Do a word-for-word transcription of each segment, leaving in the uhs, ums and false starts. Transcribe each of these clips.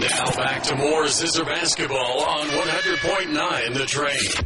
Now back to more Zizzer basketball on one hundred point nine The Train.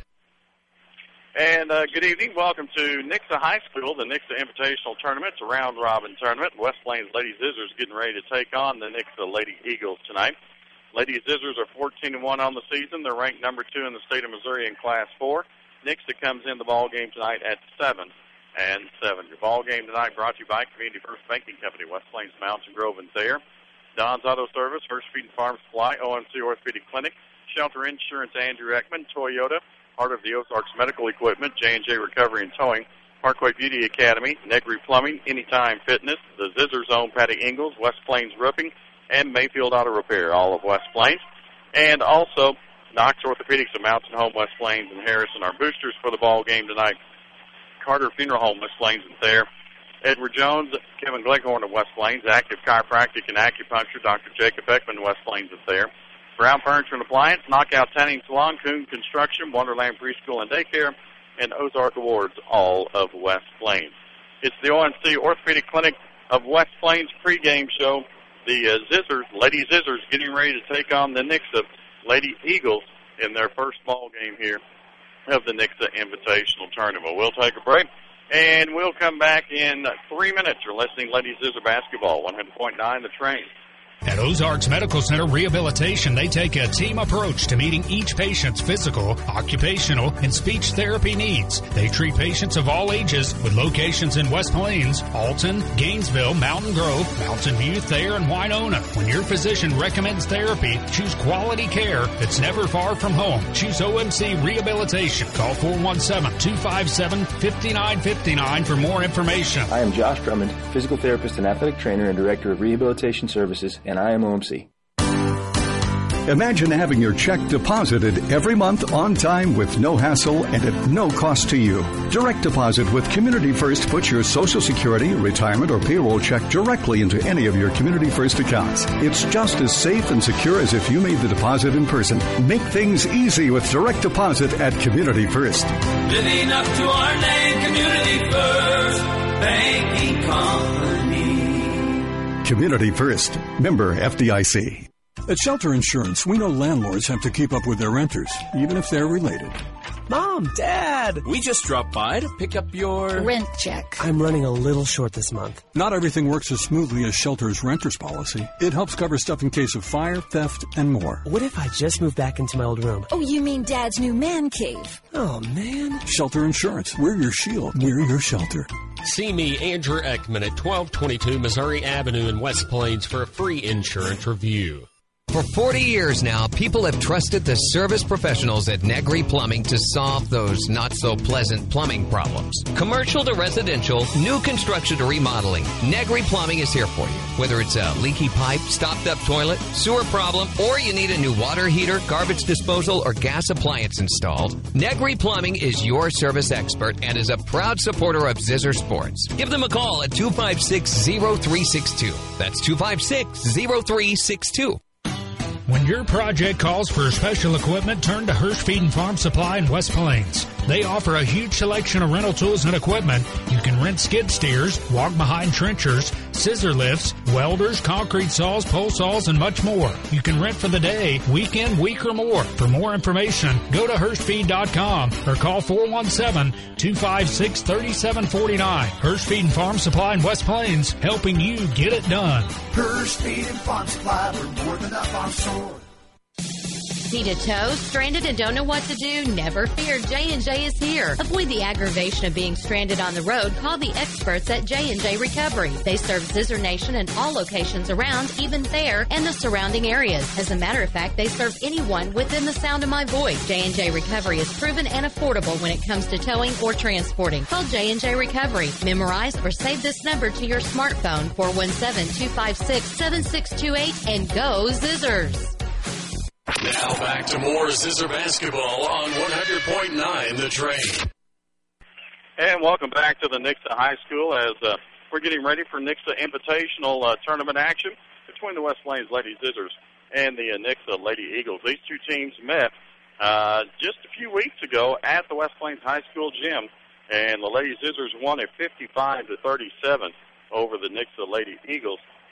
And uh, good evening. Welcome to Nixa High School, the Nixa Invitational Tournament. It's a round-robin tournament. West Plains Lady Zizzers getting ready to take on the Nixa Lady Eagles tonight. Lady Zizzers are fourteen and one on the season. They're ranked number two in the state of Missouri in Class four. Nixa comes in the ball game tonight at seven and seven. Your ball game tonight brought to you by Community First Banking Company, West Plains Mountain Grove and Thayer, Don's Auto Service, Hurst Feed and Farm Supply, O M C Orthopedic Clinic, Shelter Insurance, Andrew Ekman, Toyota, part of the Ozarks Medical Equipment, J and J Recovery and Towing, Parkway Beauty Academy, Negri Plumbing, Anytime Fitness, the Zizzer Zone, Patty Ingalls, West Plains Roofing, and Mayfield Auto Repair, all of West Plains. And also, Knox Orthopedics of Mountain Home, West Plains, and Harrison are boosters for the ball game tonight. Carter Funeral Home, West Plains, and Thayer. Edward Jones, Kevin Gleghorn of West Plains, Active Chiropractic and Acupuncture, Doctor Jacob Beckman, West Plains, and Thayer. Brown Furniture and Appliance, Knockout Tanning Salon, Coon Construction, Wonderland Preschool and Daycare, and Ozark Awards, all of West Plains. It's the O M C Orthopedic Clinic of West Plains pregame show. The uh, Zizzers, Lady Zizzers, getting ready to take on the Nixa Lady Eagles in their first ball game here of the Nixa Invitational Tournament. We'll take a break, and we'll come back in three minutes. You're listening to Lady Zizzer Basketball, one hundred point nine The Train. At Ozarks Medical Center Rehabilitation, they take a team approach to meeting each patient's physical, occupational, and speech therapy needs. They treat patients of all ages with locations in West Plains, Alton, Gainesville, Mountain Grove, Mountain View, Thayer, and Winona. When your physician recommends therapy, choose quality care that's never far from home. Choose O M C Rehabilitation. Call four one seven, two five seven, five nine five nine for more information. I am Josh Drummond, physical therapist and athletic trainer and director of Rehabilitation Services, and I am O M C. Imagine having your check deposited every month on time with no hassle and at no cost to you. Direct deposit with Community First puts your Social Security, retirement, or payroll check directly into any of your Community First accounts. It's just as safe and secure as if you made the deposit in person. Make things easy with direct deposit at Community First. Living up to our name, Community First Banking Company. Community First. Member F D I C. At Shelter Insurance, we know landlords have to keep up with their renters, even if they're related. Mom, Dad, we just dropped by to pick up your... rent check. I'm running a little short this month. Not everything works as smoothly as Shelter's renter's policy. It helps cover stuff in case of fire, theft, and more. What if I just moved back into my old room? Oh, you mean Dad's new man cave? Oh, man. Shelter Insurance. We're your shield. We're your shelter. See me, Andrew Ekman, at twelve twenty-two Missouri Avenue in West Plains for a free insurance review. For forty years now, people have trusted the service professionals at Negri Plumbing to solve those not-so-pleasant plumbing problems. Commercial to residential, new construction to remodeling, Negri Plumbing is here for you. Whether it's a leaky pipe, stopped-up toilet, sewer problem, or you need a new water heater, garbage disposal, or gas appliance installed, Negri Plumbing is your service expert and is a proud supporter of Zizzer Sports. Give them a call at two five six, zero three six two. That's two five six, zero three six two. When your project calls for special equipment, turn to Hurst Feed and Farm Supply in West Plains. They offer a huge selection of rental tools and equipment. You can rent skid steers, walk-behind trenchers, scissor lifts, welders, concrete saws, pole saws, and much more. You can rent for the day, weekend, week, or more. For more information, go to hurst feed dot com or call four one seven, two five six, three seven four nine. Hurst Feed and Farm Supply in West Plains, helping you get it done. Hurst Feed and Farm Supply, we're more than up on sword. Need a tow? Stranded and don't know what to do? Never fear. J and J is here. Avoid the aggravation of being stranded on the road. Call the experts at J and J Recovery. They serve Zizzer Nation and all locations around, even there, and the surrounding areas. As a matter of fact, they serve anyone within the sound of my voice. J and J Recovery is proven and affordable when it comes to towing or transporting. Call J and J Recovery. Memorize or save this number to your smartphone, four one seven, two five six, seven six two eight, and go Zizzers. Now back to more Zizzer basketball on one hundred point nine The Train. And welcome back to the Nixa High School as uh, we're getting ready for Nixa Invitational uh, tournament action between the West Plains Lady Zizzers and the uh, Nixa Lady Eagles. These two teams met uh, just a few weeks ago at the West Plains High School gym, and the Lady Zizzers won at fifty-five to thirty-seven over the Nixa Lady Eagles.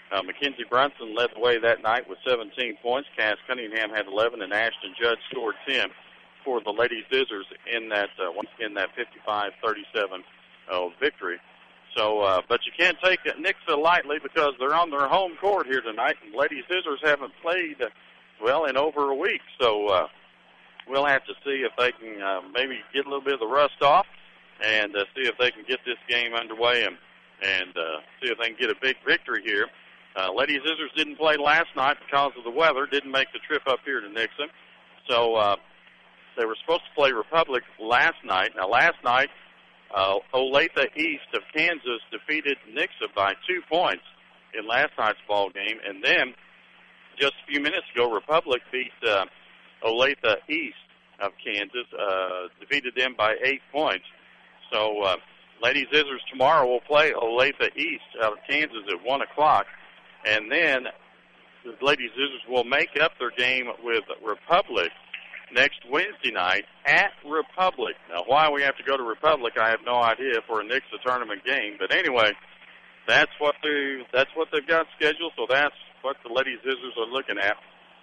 Uh, Mackenzie Brunson led the way that night with seventeen points. Cass Cunningham had eleven, and Ashton Judd scored ten for the Lady Scissors in that uh, once again that fifty-five thirty-seven uh, victory. So, uh, but you can't take Nixa lightly because they're on their home court here tonight, and Lady Scissors haven't played uh, well in over a week. So uh, we'll have to see if they can uh, maybe get a little bit of the rust off and uh, see if they can get this game underway and and uh, see if they can get a big victory here. Uh, Lady Scissors didn't play last night because of the weather, didn't make the trip up here to Nixa. So uh, they were supposed to play Republic last night. Now, last night, uh, Olathe East of Kansas defeated Nixa by two points in last night's ball game. And then, just a few minutes ago, Republic beat uh, Olathe East of Kansas, uh, defeated them by eight points. So uh, Lady Scissors tomorrow will play Olathe East out of Kansas at one o'clock. And then the Lady Scissors will make up their game with Republic next Wednesday night at Republic. Now, why we have to go to Republic, I have no idea for a Nixa tournament game. But anyway, that's what they that's what they've got scheduled. So that's what the Lady Scissors are looking at,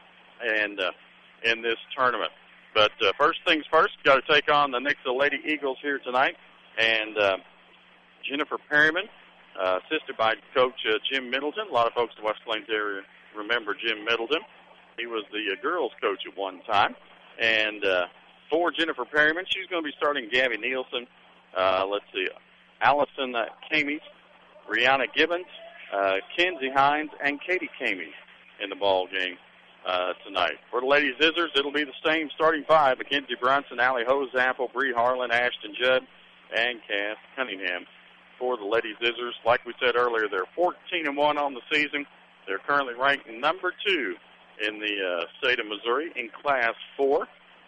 and uh, in this tournament. But uh, first things first, got to take on the Nixa Lady Eagles here tonight, and uh, Jennifer Perryman. Uh, assisted by Coach uh, Jim Middleton. A lot of folks in the West Plains area remember Jim Middleton. He was the uh, girls' coach at one time. And uh, for Jennifer Perryman, she's going to be starting Gabby Nielsen. Uh, let's see, Allison uh, Camies, Brianna Gibbons, uh, Kenzie Hines, and Katie Camies in the ball game uh, tonight. For the Lady Scissors, it'll be the same starting five: Mackenzie Brunson, Allie Hoseapple, Bree Harlan, Ashton Judd, and Cass Cunningham. For the Lady Scissors, like we said earlier, they're fourteen and one on the season. They're currently ranked number two in the uh, state of Missouri in Class four.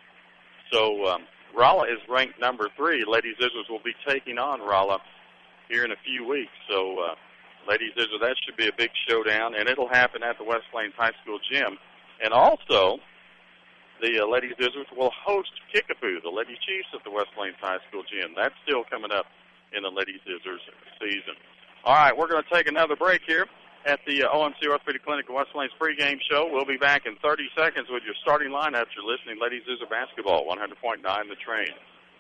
So um, Rolla is ranked number three. Lady Scissors will be taking on Rolla here in a few weeks. So uh, Lady Scissors, that should be a big showdown, and it'll happen at the West Plains High School gym. And also, the uh, Lady Scissors will host Kickapoo, the Lady Chiefs at the West Plains High School gym. That's still coming up in the Lady Scissors season. All right, we're going to take another break here at the uh, O M C Orthopedic Clinic West Plains pregame show. We'll be back in thirty seconds with your starting lineup. You're listening to Lady Scissor Basketball, one hundred point nine The Train.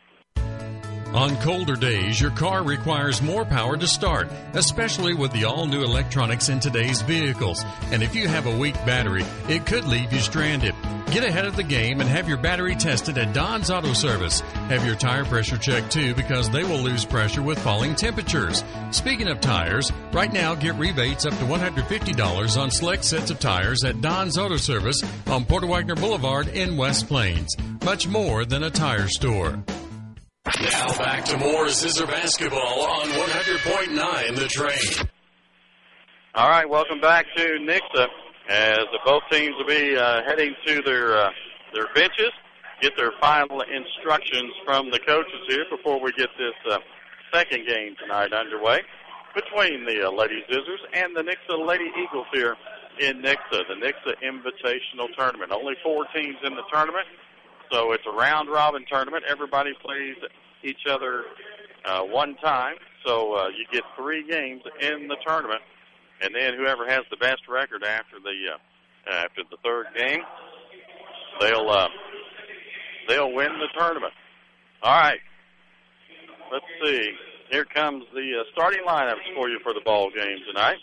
On colder days, your car requires more power to start, especially with the all-new electronics in today's vehicles. And if you have a weak battery, it could leave you stranded. Get ahead of the game and have your battery tested at Don's Auto Service. Have your tire pressure checked too, because they will lose pressure with falling temperatures. Speaking of tires, right now get rebates up to one hundred fifty dollars on select sets of tires at Don's Auto Service on Porter Wagner Boulevard in West Plains. Much more than a tire store. Now back to more Scissor Basketball on one hundred point nine The Train. All right, welcome back to Nixa, as both teams will be uh, heading to their uh, their benches, get their final instructions from the coaches here before we get this uh, second game tonight underway between the uh, Lady Scissors and the Nixa Lady Eagles here in Nixa, the Nixa Invitational Tournament. Only four teams in the tournament, so it's a round-robin tournament. Everybody plays each other uh, one time, so uh, you get three games in the tournament. And then whoever has the best record after the uh, after the third game, they'll uh, they'll win the tournament. All right, let's see. Here comes the uh, starting lineups for you for the ball game tonight.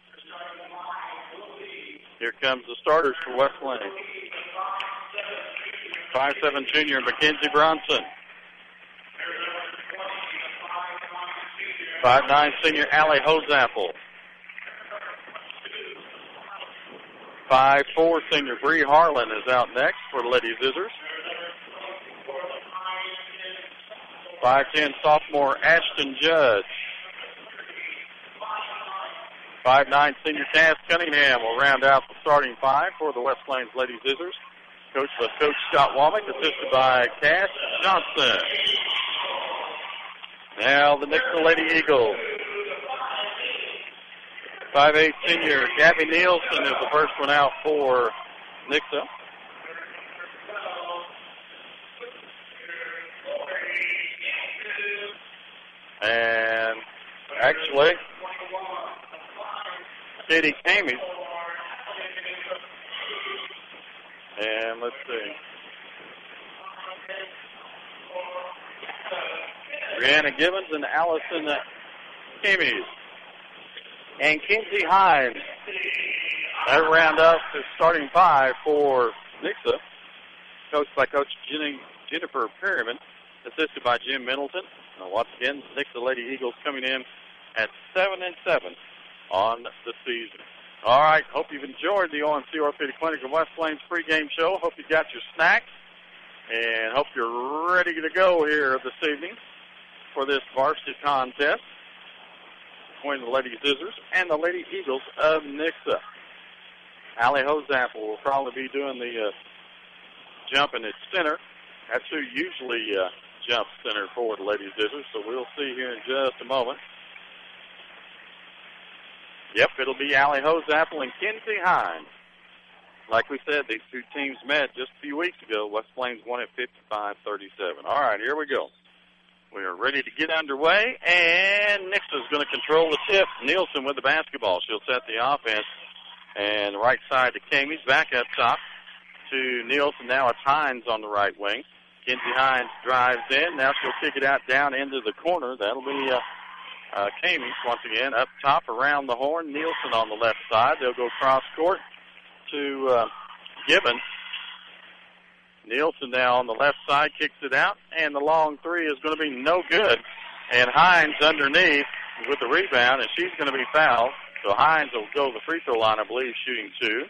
Here comes the starters for West Plains. five seven junior Mackenzie Bronson. five nine senior Allie Hoseapple. five four senior Bree Harlan is out next for the Lady Scissors. five ten sophomore Ashton Judd. five nine senior Cass Cunningham will round out the starting five for the West Plains Lady Scissors. Coached by Coach Scott Womack, assisted by Cass Johnson. Now the Nixa Lady Eagles. five eight senior Gabby Nielsen is the first one out for Nixa. And actually, Katie Camies. And let's see. Brianna Gibbons and Allison Camies. And Kinsey Hines. That round up the starting five for Nixa, coached by Coach Jenny, Jennifer Perryman, assisted by Jim Middleton. And once again, Nixa Lady Eagles coming in at seven and seven on the season. All right, hope you've enjoyed the O M C Orthopedic Clinic of West Plains pregame show. Hope you got your snacks, and hope you're ready to go here this evening for this varsity contest between the Lady Scissors and the Lady Eagles of Nixa. Allie Hosapple will probably be doing the uh, jumping at center. That's who usually uh, jumps center for the Lady Scissors, so we'll see here in just a moment. Yep, it'll be Allie Hosapple and Kinsey Hines. Like we said, these two teams met just a few weeks ago. West Plains won at fifty-five thirty-seven. All right, here we go. We are ready to get underway, and Nixon's going to control the tip. Nielsen with the basketball. She'll set the offense. And right side to Camies, back up top to Nielsen. Now it's Hines on the right wing. Kinsey Hines drives in. Now she'll kick it out down into the corner. That'll be uh, uh, Camies once again up top around the horn. Nielsen on the left side. They'll go cross court to uh, Gibbons. Nielsen now on the left side kicks it out, and the long three is going to be no good. And Hines underneath with the rebound, and she's going to be fouled. So Hines will go to the free throw line, I believe, shooting two.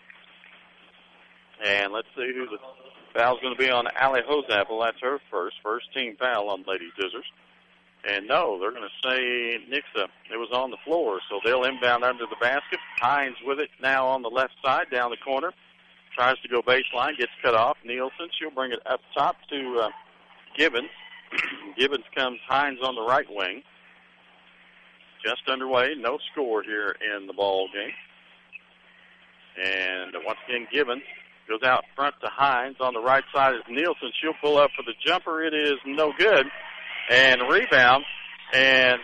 And let's see who the foul's going to be on Allie Hosapple. That's her first. First team foul on Lady Scissors. And no, they're going to say Nixa. It was on the floor, so they'll inbound under the basket. Hines with it now on the left side, down the corner. Tries to go baseline, gets cut off. Nielsen, she'll bring it up top to uh, Gibbons. Gibbons comes Hines on the right wing. Just underway, no score here in the ball game. And once again, Gibbons goes out front to Hines. On the right side is Nielsen. She'll pull up for the jumper. It is no good. And rebound. And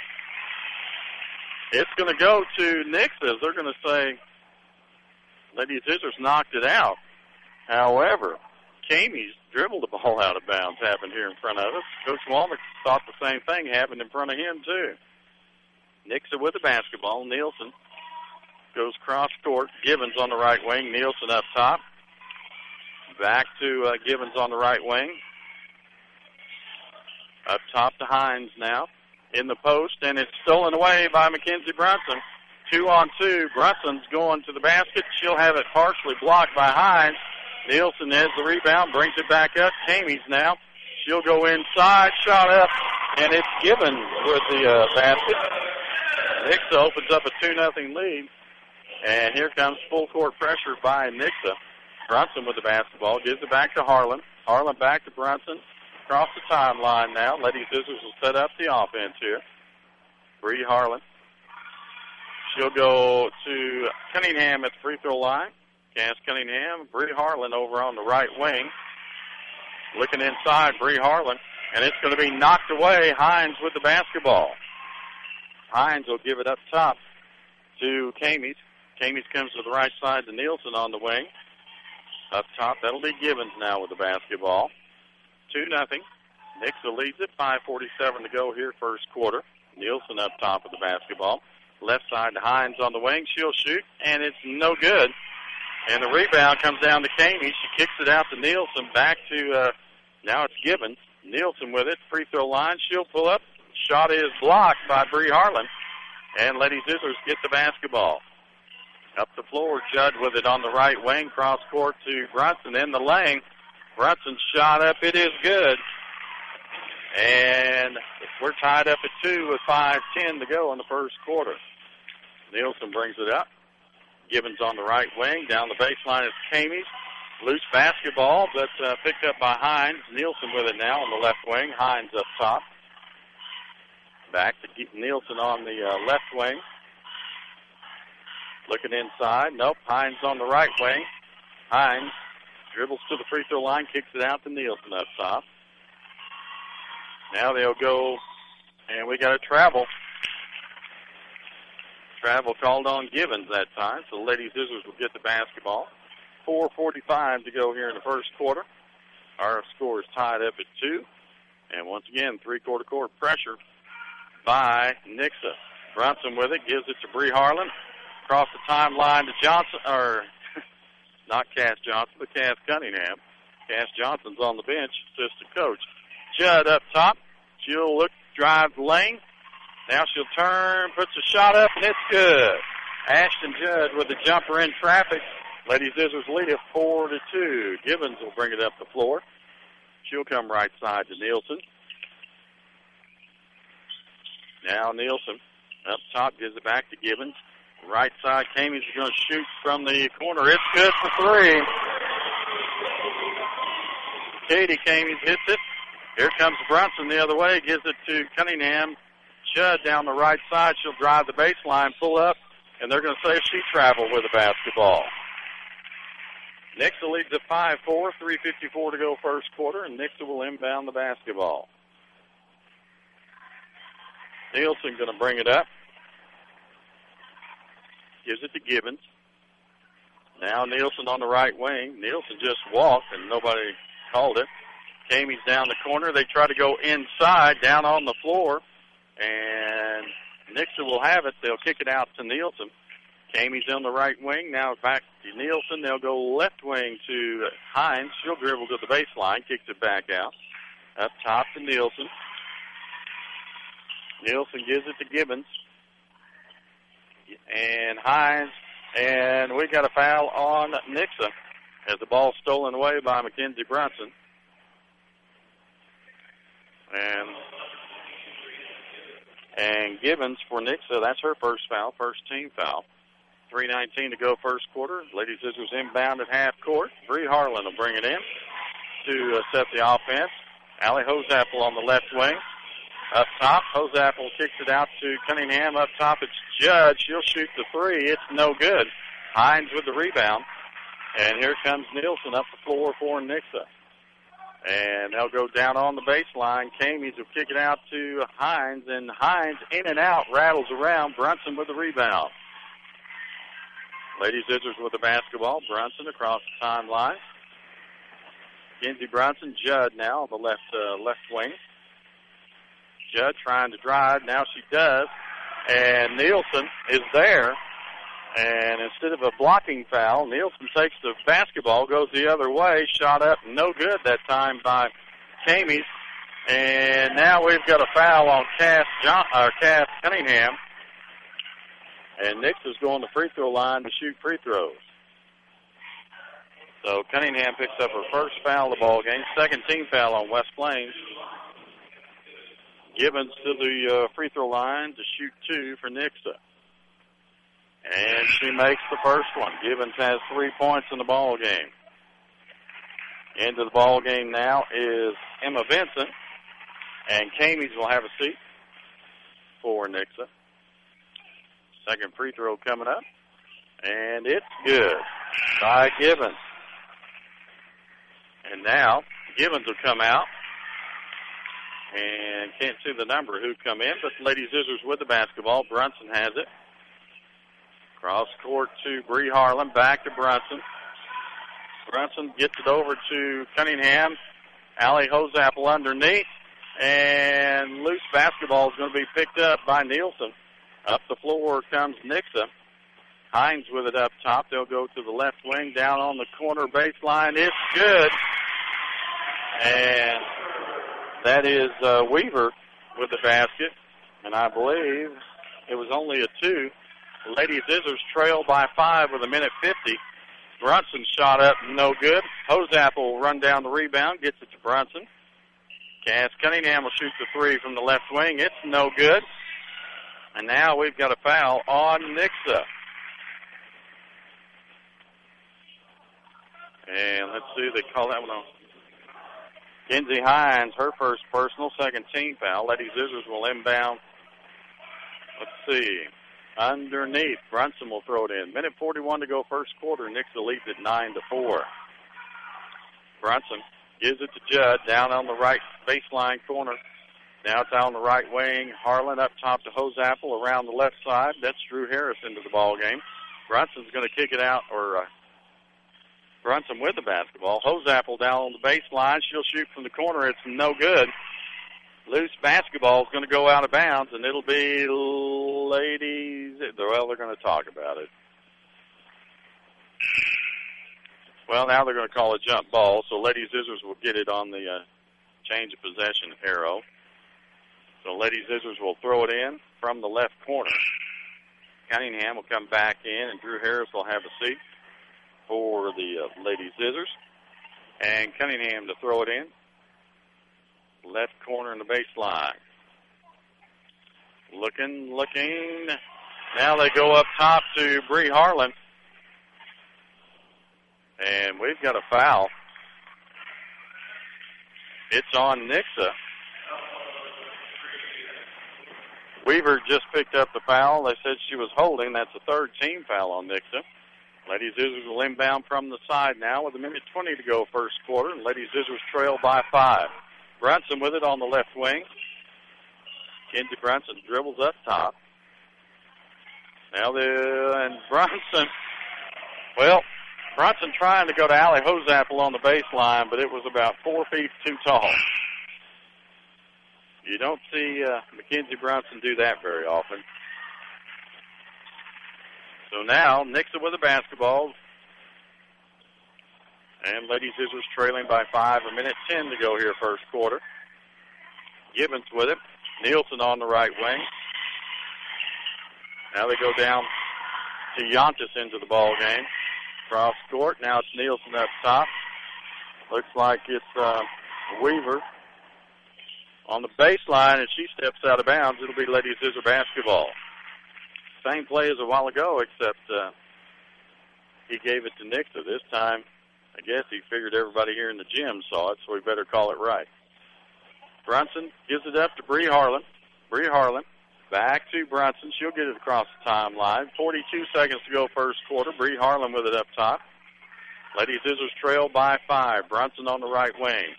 it's going to go to Nixa. They're going to say Lady Scissors knocked it out. However, Camies dribbled the ball out of bounds. Happened here in front of us. Coach Walnick thought the same thing happened in front of him, too. Nixa with the basketball. Nielsen goes cross court. Gibbons on the right wing. Nielsen up top. Back to uh, Gibbons on the right wing. Up top to Hines now in the post, and it's stolen away by Mackenzie Brunson. Two on two. Brunson's going to the basket. She'll have it partially blocked by Hines. Nielsen has the rebound, brings it back up. Camies now. She'll go inside, shot up, and it's Gibbons with the uh, basket. Nixa opens up a two nothing lead, and here comes full court pressure by Nixa. Brunson with the basketball, gives it back to Harlan. Harlan back to Brunson. Across the timeline now. Lady Scissors will set up the offense here. Bree Harlan. She'll go to Cunningham at the free throw line. Cass Cunningham. Bree Harlan over on the right wing. Looking inside, Bree Harlan. And it's going to be knocked away. Hines with the basketball. Hines will give it up top to Camies. Camies comes to the right side to Nielsen on the wing. Up top, that'll be Gibbons now with the basketball. two nothing. Nixa leads it. five forty-seven to go here, first quarter. Nielsen up top of the basketball. Left side to Hines on the wing. She'll shoot, and it's no good. And the rebound comes down to Camies. She kicks it out to Nielsen. Back to, uh, now it's Gibbons. Nielsen with it. Free throw line. She'll pull up. Shot is blocked by Bree Harlan. And Lady Scissors get the basketball. Up the floor, Judd with it on the right wing. Cross court to Brunson in the lane. Brunson shot up. It is good. And we're tied up at two with five ten to go in the first quarter. Nielsen brings it up. Gibbons on the right wing. Down the baseline is Camies. Loose basketball, but uh, picked up by Hines. Nielsen with it now on the left wing. Hines up top. Back to Nielsen on the uh, left wing. Looking inside. Nope. Hines on the right wing. Hines dribbles to the free throw line, kicks it out to Nielsen up top. Now they'll go, and we got to travel. Travel called on Givens that time, so the Lady Scissors will get the basketball. four forty-five to go here in the first quarter. Our score is tied up at two. And once again, three-quarter court pressure by Nixa. Brunson with it, gives it to Bree Harlan. Across the timeline to Johnson, or not Cass Johnson, but Cass Cunningham. Cass Johnson's on the bench, assistant coach. Judd up top. She'll look, drive the lane. Now she'll turn, puts a shot up, and it's good. Ashton Judd with the jumper in traffic. Lady Scissors lead it four to two. Gibbons will bring it up the floor. She'll come right side to Nielsen. Now Nielsen up top, gives it back to Gibbons. Right side, Kamey's going to shoot from the corner. It's good for three. Katie Kamey hits it. Here comes Brunson the other way, gives it to Cunningham. Judd down the right side. She'll drive the baseline, pull up, and they're going to say she traveled with the basketball. Nixa leads at five four, three fifty-four to go first quarter, and Nixa will inbound the basketball. Nielsen going to bring it up. Gives it to Gibbons. Now Nielsen on the right wing. Nielsen just walked, and nobody called it. Kamey's down the corner. They try to go inside, down on the floor, and Nixa will have it. They'll kick it out to Nielsen. Kamey's on the right wing. Now back to Nielsen. They'll go left wing to Hines. She'll dribble to the baseline, kicks it back out. Up top to Nielsen. Nielsen gives it to Gibbons. And Hines. And we got a foul on Nixa as the ball stolen away by Mackenzie Brunson. And and Gibbons for Nixa, that's her first foul, first team foul. three nineteen to go first quarter. Lady Scissors inbound at half court. Bree Harlan will bring it in to uh, set the offense. Allie Hosapple on the left wing. Up top, Hosapple kicks it out to Cunningham. Up top, it's Judd. She'll shoot the three. It's no good. Hines with the rebound. And here comes Nielsen up the floor for Nixa. And they'll go down on the baseline. Kamey's will kick it out to Hines. And Hines in and out, rattles around. Brunson with the rebound. Lady Scissors with the basketball. Brunson across the timeline. Kenzie Brunson, Judd now on the left uh, left wing. Judd trying to drive. Now she does. And Nielsen is there. And instead of a blocking foul, Nielsen takes the basketball, goes the other way. Shot up, no good that time by Kamey. And now we've got a foul on Cass, John, uh, Cass Cunningham. And Nix is going to free throw line to shoot free throws. So Cunningham picks up her first foul of the ball game, second team foul on West Plains. Gibbons to the uh, free throw line to shoot two for Nixa. And she makes the first one. Gibbons has three points in the ball game. Into the ball game now is Emma Vincent. And Kamey's will have a seat for Nixa. Second free throw coming up. And it's good by Gibbons. And now Gibbons will come out. And can't see the number who come in, but Lady Scissors with the basketball. Brunson has it. Cross court to Bree Harlan. Back to Brunson. Brunson gets it over to Cunningham. Allie Hosapple underneath. And loose basketball is going to be picked up by Nielsen. Up the floor comes Nixa. Hines with it up top. They'll go to the left wing. Down on the corner baseline. It's good. And that is uh, Weaver with the basket. And I believe it was only a two. Lady Scissors trail by five with a minute fifty. Brunson shot up, no good. Hosapple will run down the rebound, gets it to Brunson. Cass Cunningham will shoot the three from the left wing. It's no good. And now we've got a foul on Nixa. And let's see, they call that one on. Kenzie Hines, her first personal, second team foul. Lady Scissors will inbound. Let's see. Underneath, Brunson will throw it in. Minute forty-one to go first quarter. Nixa leads at nine to four. Brunson gives it to Judd down on the right baseline corner. Now it's out on the right wing. Harlan up top to Hosapple around the left side. That's Drew Harris into the ball game. Brunson's going to kick it out, or uh, Brunson with the basketball. Hosapple down on the baseline. She'll shoot from the corner. It's no good. Loose basketball is going to go out of bounds, and it'll be ladies. Well, they're going to talk about it. Well, now they're going to call a jump ball, so Lady Scissors will get it on the uh, change of possession arrow. So Lady Scissors will throw it in from the left corner. Cunningham will come back in, and Drew Harris will have a seat for the uh, Lady Scissors. And Cunningham to throw it in. Left corner in the baseline. Looking, looking. Now they go up top to Bree Harlan. And we've got a foul. It's on Nixa. Weaver just picked up the foul. They said she was holding. That's a third team foul on Nixa. Lady Scissors will inbound from the side now with a minute twenty to go first quarter. Lady Scissors trail by five. Brunson with it on the left wing. Kinsey Brunson dribbles up top. Now the, and Brunson, well, Brunson trying to go to Allie Hosapple on the baseline, but it was about four feet too tall. You don't see uh, Mackenzie Brunson do that very often. So now, Nixa with the basketball. And Lady Scissors trailing by five, a minute ten to go here first quarter. Gibbons with it. Nielsen on the right wing. Now they go down to Yontis into the ball game. Cross court. Now it's Nielsen up top. Looks like it's uh, Weaver on the baseline, and she steps out of bounds. It'll be Lady Scissor basketball. Same play as a while ago, except uh, he gave it to Nixa. This time, I guess he figured everybody here in the gym saw it, so we better call it right. Brunson gives it up to Bree Harlan. Bree Harlan back to Brunson. She'll get it across the timeline. forty-two seconds to go first quarter. Bree Harlan with it up top. Lady Scissors trail by five. Brunson on the right wing.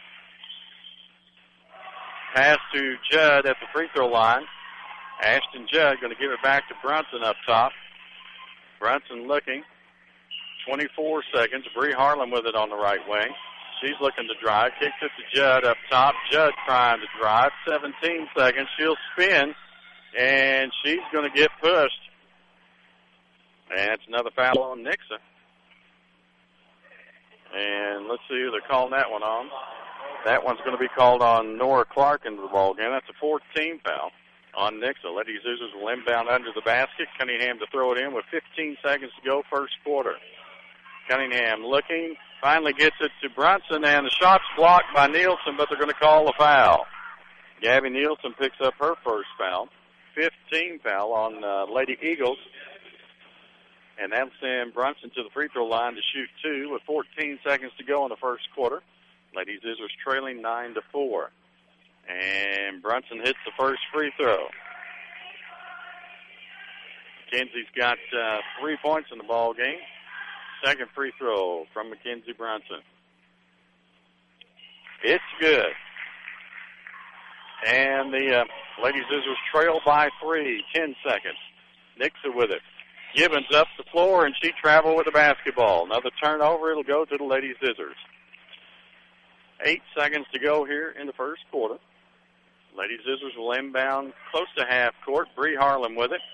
Pass to Judd at the free throw line. Ashton Judd going to give it back to Brunson up top. Brunson looking. twenty-four seconds. Bree Harlan with it on the right wing. She's looking to drive. Kicks it to Judd up top. Judd trying to drive. seventeen seconds. She'll spin, and she's going to get pushed. And it's another foul on Nixa. And let's see who they're calling that one on. That one's going to be called on Nora Clark into the ball game. That's a fourth-team foul on Nixa. Lady Scissors will inbound under the basket. Cunningham to throw it in with fifteen seconds to go first quarter. Cunningham looking, finally gets it to Brunson, and the shot's blocked by Nielsen, but they're going to call a foul. Gabby Nielsen picks up her first foul. fifteen foul on uh, Lady Eagles. And that'll send Brunson to the free throw line to shoot two with fourteen seconds to go in the first quarter. Lady Scissors trailing nine to four. And Brunson hits the first free throw. Mackenzie's got uh, three points in the ball game. Second free throw from Mackenzie Brunson. It's good. And the uh, Lady Scissors trail by three, ten seconds. Nixa with it. Gibbons up the floor, and she traveled with the basketball. Another turnover. It'll go to the Lady Scissors. Eight seconds to go here in the first quarter. Lady Scissors will inbound close to half court. Bree Harlan with it.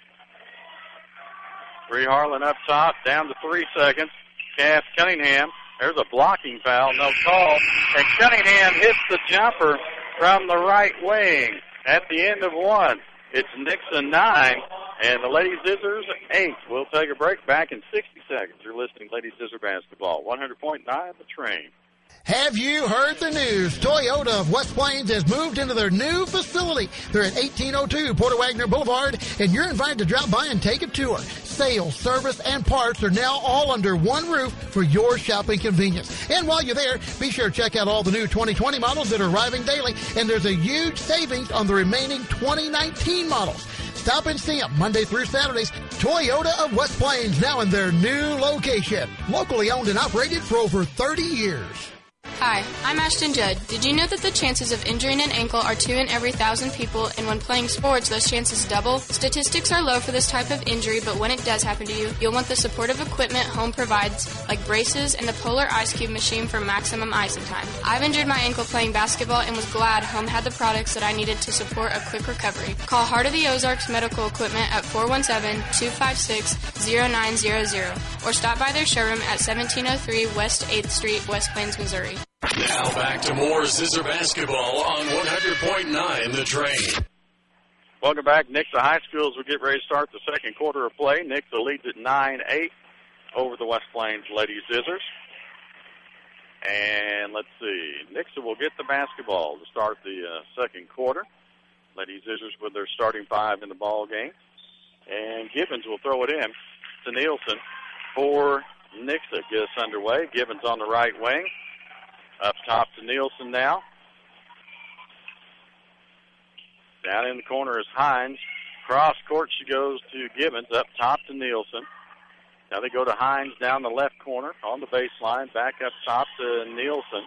Bree Harlan up top, down to three seconds. Cass Cunningham. There's a blocking foul, no call. And Cunningham hits the jumper from the right wing at the end of one. It's Nixa nine, and the Lady Scissors eight. We'll take a break. Back in sixty seconds. You're listening to Lady Scissor Basketball. one hundred point nine The Train. Have you heard the news? Toyota of West Plains has moved into their new facility. They're at eighteen oh two Porter Wagner Boulevard, and you're invited to drop by and take a tour. Sales, service, and parts are now all under one roof for your shopping convenience. And while you're there, be sure to check out all the new twenty twenty models that are arriving daily, and there's a huge savings on the remaining twenty nineteen models. Stop and see them Monday through Saturdays. Toyota of West Plains, now in their new location. Locally owned and operated for over thirty years. Hi, I'm Ashton Judd. Did you know that the chances of injuring an ankle are two in every thousand people, and when playing sports, those chances double? Statistics are low for this type of injury, but when it does happen to you, you'll want the supportive equipment Home provides, like braces and the Polar Ice Cube machine for maximum icing time. I've injured my ankle playing basketball and was glad Home had the products that I needed to support a quick recovery. Call Heart of the Ozarks Medical Equipment at four one seven, two five six, zero nine zero zero or stop by their showroom at seventeen oh three West eighth Street, West Plains, Missouri. Now back to more Scissor Basketball on one hundred point nine The Train. Welcome back. Nixa High School as we get ready to start the second quarter of play. Nixa leads at nine eight over the West Plains Lady Scissors. And let's see. Nixa will get the basketball to start the uh, second quarter. Lady Scissors with their starting five in the ball game. And Gibbons will throw it in to Nielsen for Nixa. Get us underway. Gibbons on the right wing. Up top to Nielsen now. Down in the corner is Hines. Cross court she goes to Gibbons. Up top to Nielsen. Now they go to Hines down the left corner on the baseline. Back up top to Nielsen.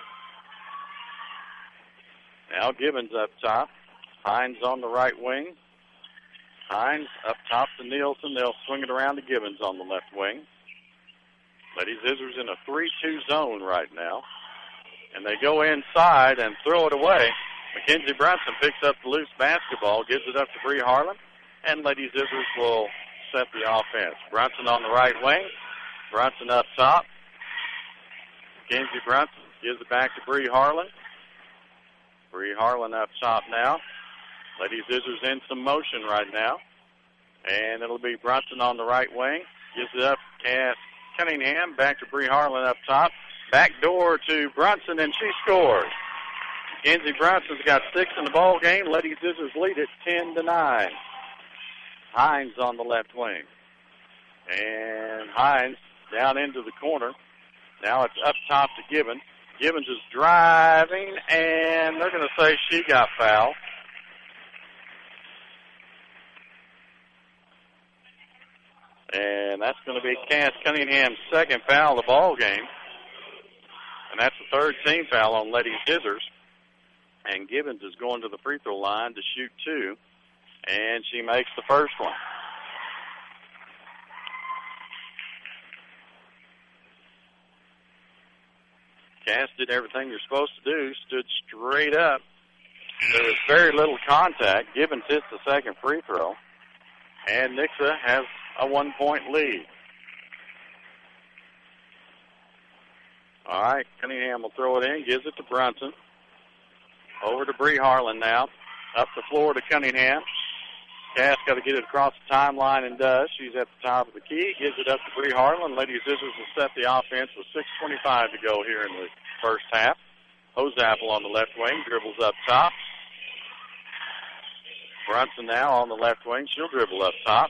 Now Gibbons up top. Hines on the right wing. Hines up top to Nielsen. They'll swing it around to Gibbons on the left wing. Lady Scissors in a three two zone right now. And they go inside and throw it away. Mackenzie Brunson picks up the loose basketball, gives it up to Bree Harlan, and Lady Scissors will set the offense. Brunson on the right wing. Brunson up top. Mackenzie Brunson gives it back to Bree Harlan. Bree Harlan up top now. Lady Scissors in some motion right now. And it'll be Brunson on the right wing. Gives it up to Cass Cunningham. Back to Bree Harlan up top. Back door to Brunson, and she scores. Mackenzie Brunson's got six in the ball game. Lady Scissors lead it ten to nine. Hines on the left wing. And Hines down into the corner. Now it's up top to Gibbons. Gibbons is driving, and they're going to say she got fouled. And that's going to be Cass Cunningham's second foul of the ball game. And that's the third team foul on Lady Scissors. And Gibbons is going to the free throw line to shoot two. And she makes the first one. Cass did everything you're supposed to do. Stood straight up. There was very little contact. Gibbons hits the second free throw. And Nixa has a one-point lead. All right, Cunningham will throw it in, gives it to Brunson. Over to Bree Harlan now. Up the floor to Cunningham. Cass got to get it across the timeline and does. She's at the top of the key. Gives it up to Bree Harlan. Lady Scissors will set the offense with six twenty-five to go here in the first half. Hosapple on the left wing, dribbles up top. Brunson now on the left wing. She'll dribble up top.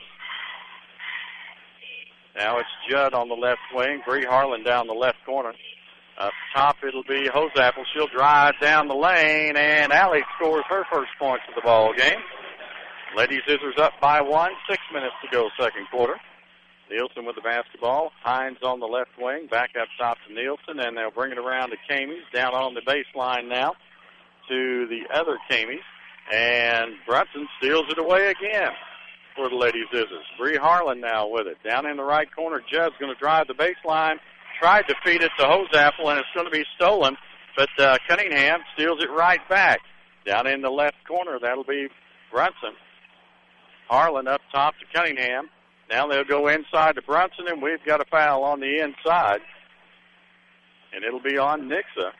Now it's Judd on the left wing. Bree Harlan down the left corner. Up top it'll be Hosapple. She'll drive down the lane, and Allie scores her first points of the ball game. Lady Scissors up by one. Six minutes to go second quarter. Nielsen with the basketball. Hines on the left wing. Back up top to Nielsen, and they'll bring it around to Camies. Down on the baseline now to the other Camies. And Brunson steals it away again for the Lady Scissors. Bree Harlan now with it. Down in the right corner, Judd's going to drive the baseline. Tried to feed it to Hosapple, and it's going to be stolen. But uh, Cunningham steals it right back. Down in the left corner, that'll be Brunson. Harlan up top to Cunningham. Now they'll go inside to Brunson, and we've got a foul on the inside. And it'll be on Nixa.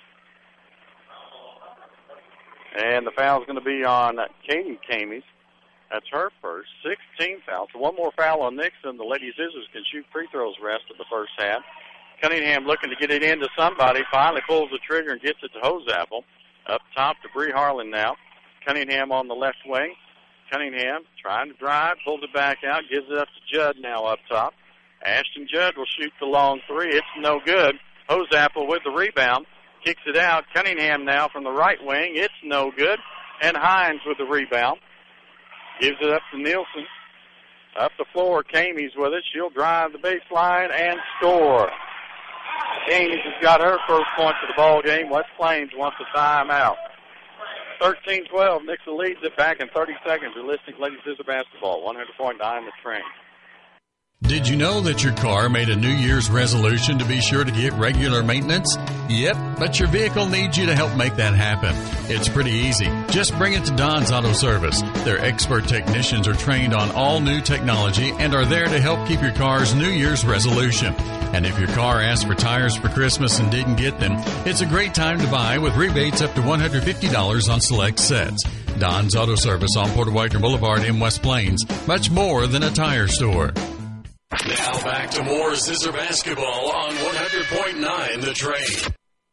And the foul's going to be on Katie Camies. That's her first. sixteen fouls. So one more foul on Nixa, and the Lady Scissors can shoot free throws the rest of the first half. Cunningham looking to get it into somebody. Finally pulls the trigger and gets it to Hosapple. Up top to Bree Harlan now. Cunningham on the left wing. Cunningham trying to drive, pulls it back out, gives it up to Judd now up top. Ashton Judd will shoot the long three. It's no good. Hosapple with the rebound. Kicks it out. Cunningham now from the right wing. It's no good. And Hines with the rebound. Gives it up to Nielsen. Up the floor, Camies with it. She'll drive the baseline and score. Ames has got her first points of the ball game. West Plains wants a timeout. thirteen twelve. Nixa leads it back in thirty seconds. You're listening to Lady Scissor Basketball, one hundred point nine The Train. Did you know that your car made a New Year's resolution to be sure to get regular maintenance? Yep, but your vehicle needs you to help make that happen. It's pretty easy. Just bring it to Don's Auto Service. Their expert technicians are trained on all new technology and are there to help keep your car's New Year's resolution. And if your car asked for tires for Christmas and didn't get them, it's a great time to buy with rebates up to one hundred fifty dollars on select sets. Don's Auto Service on Porter Wagner Boulevard in West Plains. Much more than a tire store. Now back to more Scissor Basketball on one hundred point nine The Train.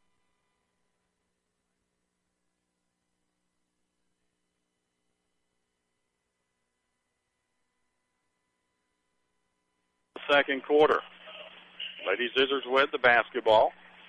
Second quarter. Lady Scissors with the basketball.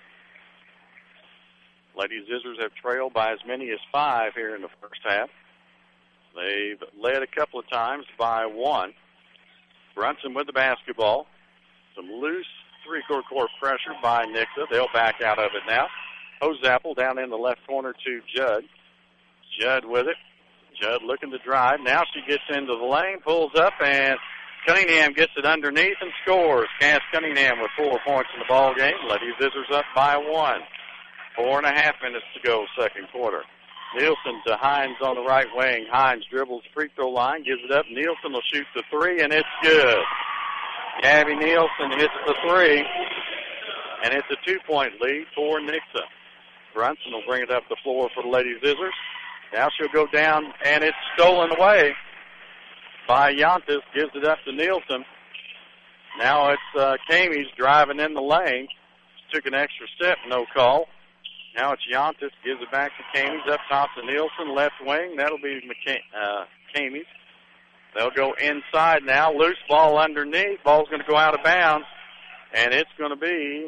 Lady Scissors have trailed by as many as five here in the first half. They've led a couple of times by one. Brunson with the basketball. Some loose three-quarter court pressure by Nixa. They'll back out of it now. Hosapple down in the left corner to Judd. Judd with it. Judd looking to drive. Now she gets into the lane, pulls up, and Cunningham gets it underneath and scores. Cass Cunningham with four points in the ball game. Lady Scissors up by one. Four and a half minutes to go, second quarter. Nielsen to Hines on the right wing. Hines dribbles the free throw line, gives it up. Nielsen will shoot the three, and it's good. Gabby Nielsen hits the three, and it's a two-point lead for Nixa. Brunson will bring it up the floor for the Lady Scissors. Now she'll go down, and it's stolen away by Yantis. Gives it up to Nielsen. Now it's uh, Camies driving in the lane. Took an extra step, no call. Now it's Yantis, gives it back to Camies, up top to Nielsen, left wing. That'll be McCa- uh, Camies. They'll go inside now. Loose ball underneath. Ball's going to go out of bounds, and it's going to be...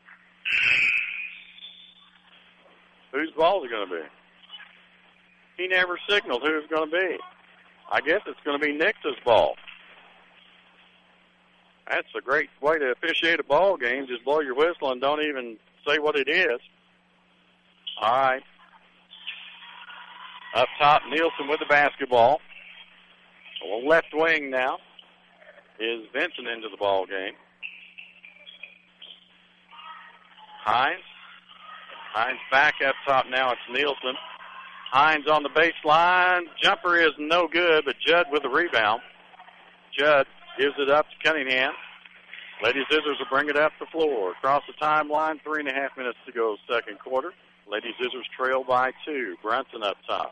Whose ball is it going to be? He never signaled who it's going to be. I guess it's going to be Nix's ball. That's a great way to officiate a ball game. Just blow your whistle and don't even say what it is. All right. Up top, Nielsen with the basketball. Left wing now is Vincent into the ball game. Hines. Hines back up top now. It's Nielsen. Hines on the baseline. Jumper is no good, but Judd with the rebound. Judd gives it up to Cunningham. Lady Scissors will bring it up the floor. Across the timeline, three and a half minutes to go, second quarter. Lady Scissors trail by two. Brunson up top.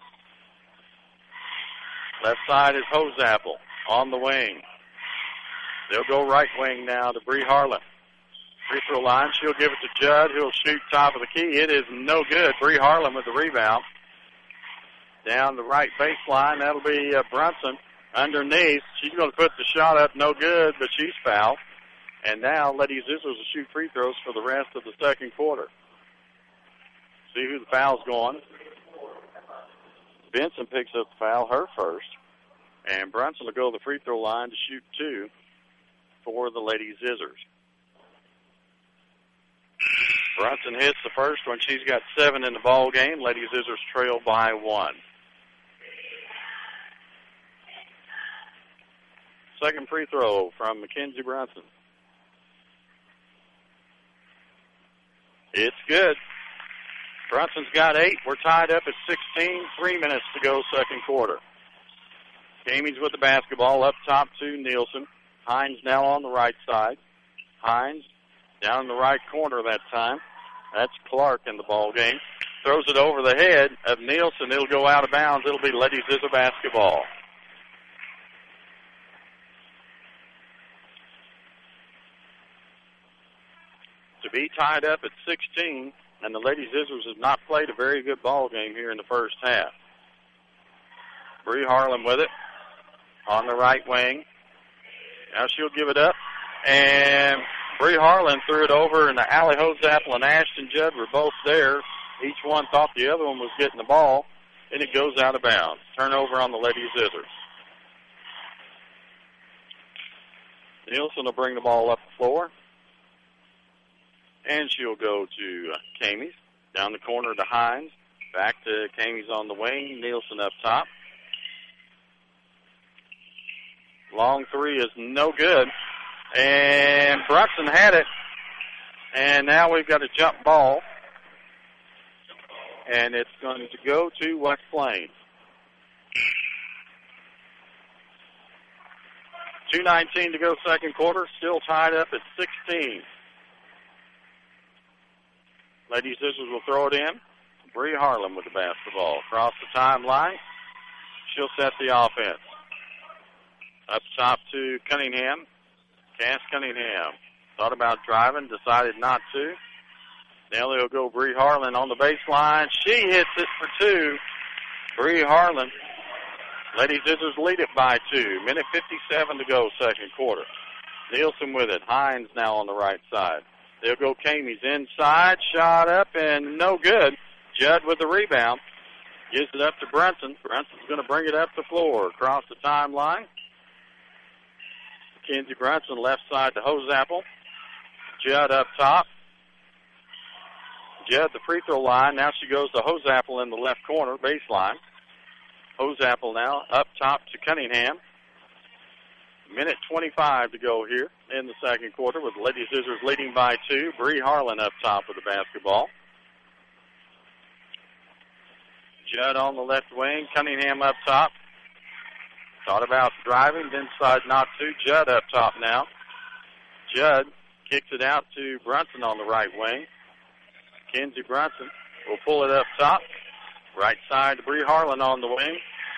Left side is Hosapple on the wing. They'll go right wing now to Bree Harlan. Free throw line. She'll give it to Judd. He'll shoot top of the key. It is no good. Bree Harlan with the rebound. Down the right baseline. That'll be uh, Brunson underneath. She's going to put the shot up. No good, but she's fouled. And now Lady Scissors will shoot free throws for the rest of the second quarter. See who the foul's going. Benson picks up the foul, her first. And Brunson will go to the free throw line to shoot two for the Lady Scissors. Brunson hits the first one. She's got seven in the ball game. Lady Scissors trail by one. Second free throw from Mackenzie Brunson. It's good. Brunson's got eight. We're tied up at sixteen. Three minutes to go, second quarter. Camies with the basketball up top to Nielsen. Hines now on the right side. Hines down in the right corner that time. That's Clark in the ball game. Throws it over the head of Nielsen. It'll go out of bounds. It'll be Lady Scissor basketball. To be tied up at sixteen, and the Lady Scissors have not played a very good ball game here in the first half. Bree Harlan with it on the right wing. Now she'll give it up, and Bree Harlan threw it over, and the Allie Hosapple and Ashton Judd were both there. Each one thought the other one was getting the ball, and it goes out of bounds. Turnover on the Lady Scissors. Nielsen will bring the ball up the floor. And she'll go to uh, Kamey's. Down the corner to Hines. Back to Kamey's on the wing. Nielsen up top. Long three is no good. And Brunson had it. And now we've got a jump ball. And it's going to go to West Plains. two nineteen to go second quarter. Still tied up at sixteen. Lady Scissors will throw it in. Bree Harlan with the basketball. Across the timeline. She'll set the offense. Up top to Cunningham. Cass Cunningham. Thought about driving, decided not to. Now they'll go Bree Harlan on the baseline. She hits it for two. Bree Harlan. Lady Scissors lead it by two. Minute fifty-seven to go, second quarter. Nielsen with it. Hines now on the right side. They'll go Kamey's inside. Shot up and no good. Judd with the rebound. Gives it up to Brunson. Brunson's going to bring it up the floor. Across the timeline. Mackenzie Brunson left side to Hosapple. Judd up top. Judd the free throw line. Now she goes to Hosapple in the left corner baseline. Hosapple now up top to Cunningham. Minute twenty-five to go here in the second quarter with Lady Scissors leading by two. Bree Harlan up top with the basketball. Judd on the left wing. Cunningham up top. Thought about driving, then decided not to. Judd up top now. Judd kicks it out to Brunson on the right wing. Kenzie Brunson will pull it up top. Right side to Bree Harlan on the wing.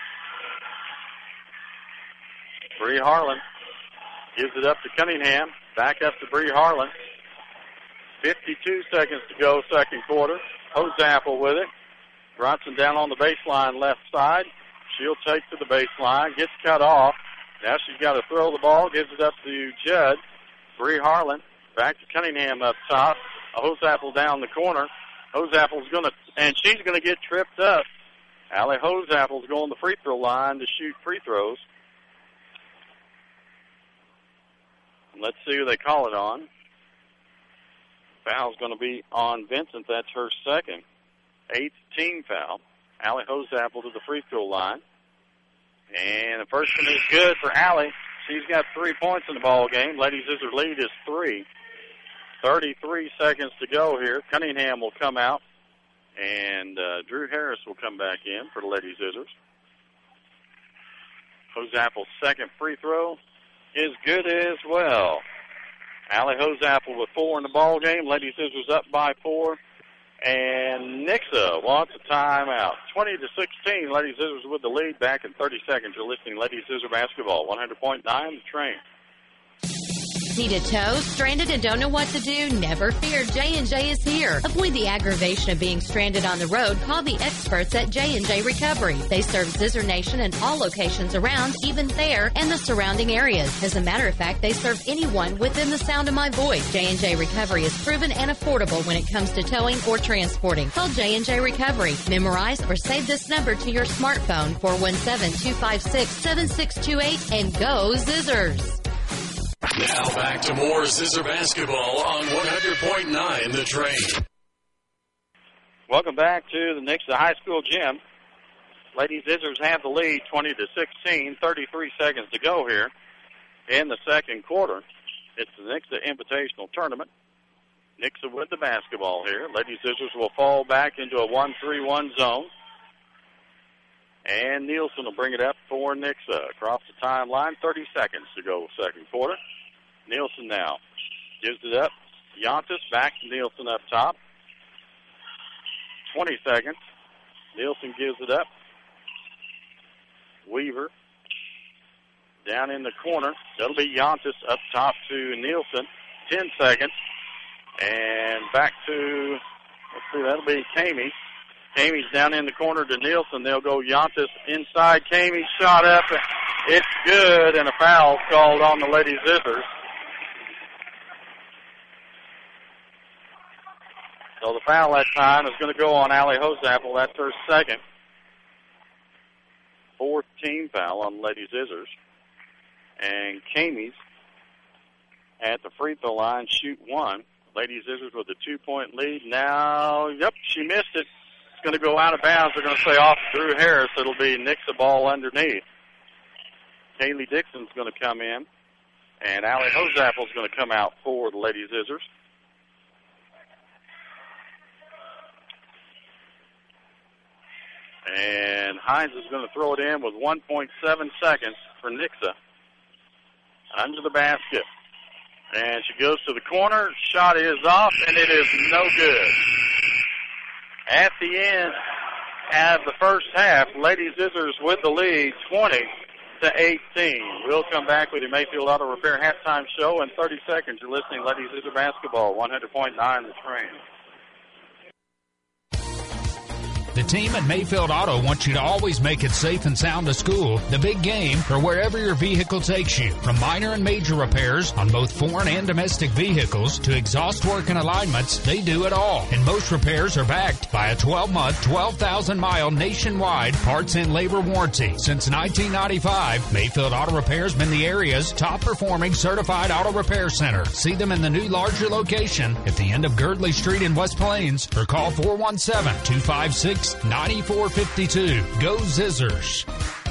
Bree Harlan gives it up to Cunningham. Back up to Bree Harlan. fifty-two seconds to go, second quarter. Hosapple with it. Brunson down on the baseline left side. She'll take to the baseline. Gets cut off. Now she's got to throw the ball. Gives it up to Judd. Bree Harlan. Back to Cunningham up top. Hosapple down the corner. Hosapple's going to, and she's going to get tripped up. Allie Hosapple's going to the free throw line to shoot free throws. Let's see who they call it on. Foul's going to be on Vincent. That's her second. Eighth team foul. Allie Hosappel to the free throw line. And the first one is good for Allie. She's got three points in the ball game. Lady Scissors lead is three. thirty-three seconds to go here. Cunningham will come out. And uh, Drew Harris will come back in for the Lady Scissors. Hosappel's second free throw is good as well. Allie Hosapple with four in the ball game. Lady Scissors up by four. And Nixa wants a timeout. twenty to sixteen. Lady Scissors with the lead. Back in thirty seconds. You're listening to Lady Scissors basketball. one hundred point nine, The Train. Need a tow? Stranded and don't know what to do? Never fear. J and J is here. Avoid the aggravation of being stranded on the road. Call the experts at J and J Recovery. They serve Scissor Nation and all locations around, even there and the surrounding areas. As a matter of fact, they serve anyone within the sound of my voice. J and J Recovery is proven and affordable when it comes to towing or transporting. Call J and J Recovery. Memorize or save this number to your smartphone, four one seven, two five six, seven six two eight, and go Scissors. Now back to more Scissor basketball on one hundred point nine The Train. Welcome back to the Nixa High School gym. Lady Scissors have the lead, twenty to sixteen, thirty-three seconds to go here in the second quarter. It's the Nixa Invitational Tournament. Nixa with the basketball here. Lady Scissors will fall back into a one three one zone. And Nielsen will bring it up for Nixa. Across the timeline, thirty seconds to go second quarter. Nielsen now gives it up. Yontis back to Nielsen up top. twenty seconds. Nielsen gives it up. Weaver down in the corner. That'll be Yontis up top to Nielsen. ten seconds. And back to, let's see, that'll be Kamey. Kamey's down in the corner to Nielsen. They'll go Yontis inside. Kamey shot up. It's good, and a foul called on the Lady Scissors. So the foul that time is going to go on Allie Hosapple. That's her second. Fourth team foul on Lady Scissors. And Kamey's at the free throw line, shoot one. Lady Scissors with a two-point lead. Now, yep, she missed it. It's going to go out of bounds. They're going to say off Drew Harris. It'll be Nixa ball underneath. Kaylee Dixon's going to come in, and Allie Hosapple's going to come out for the Lady Scissors. And Hines is going to throw it in with one point seven seconds for Nixa. Under the basket. And she goes to the corner. Shot is off, and it is no good. At the end of the first half, Lady Scissors with the lead, twenty to eighteen. We'll come back with the Mayfield Auto Repair halftime show in thirty seconds. You're listening to Lady Scissors basketball, one hundred point nine The Train. The team at Mayfield Auto wants you to always make it safe and sound to school, the big game, or wherever your vehicle takes you. From minor and major repairs on both foreign and domestic vehicles to exhaust work and alignments, they do it all. And most repairs are backed by a twelve-month, twelve thousand mile nationwide parts and labor warranty. Since nineteen ninety-five, Mayfield Auto Repair has been the area's top-performing certified auto repair center. See them in the new larger location at the end of Girdley Street in West Plains, or call four one seven, two five six, nine four five two. Go Zizzers.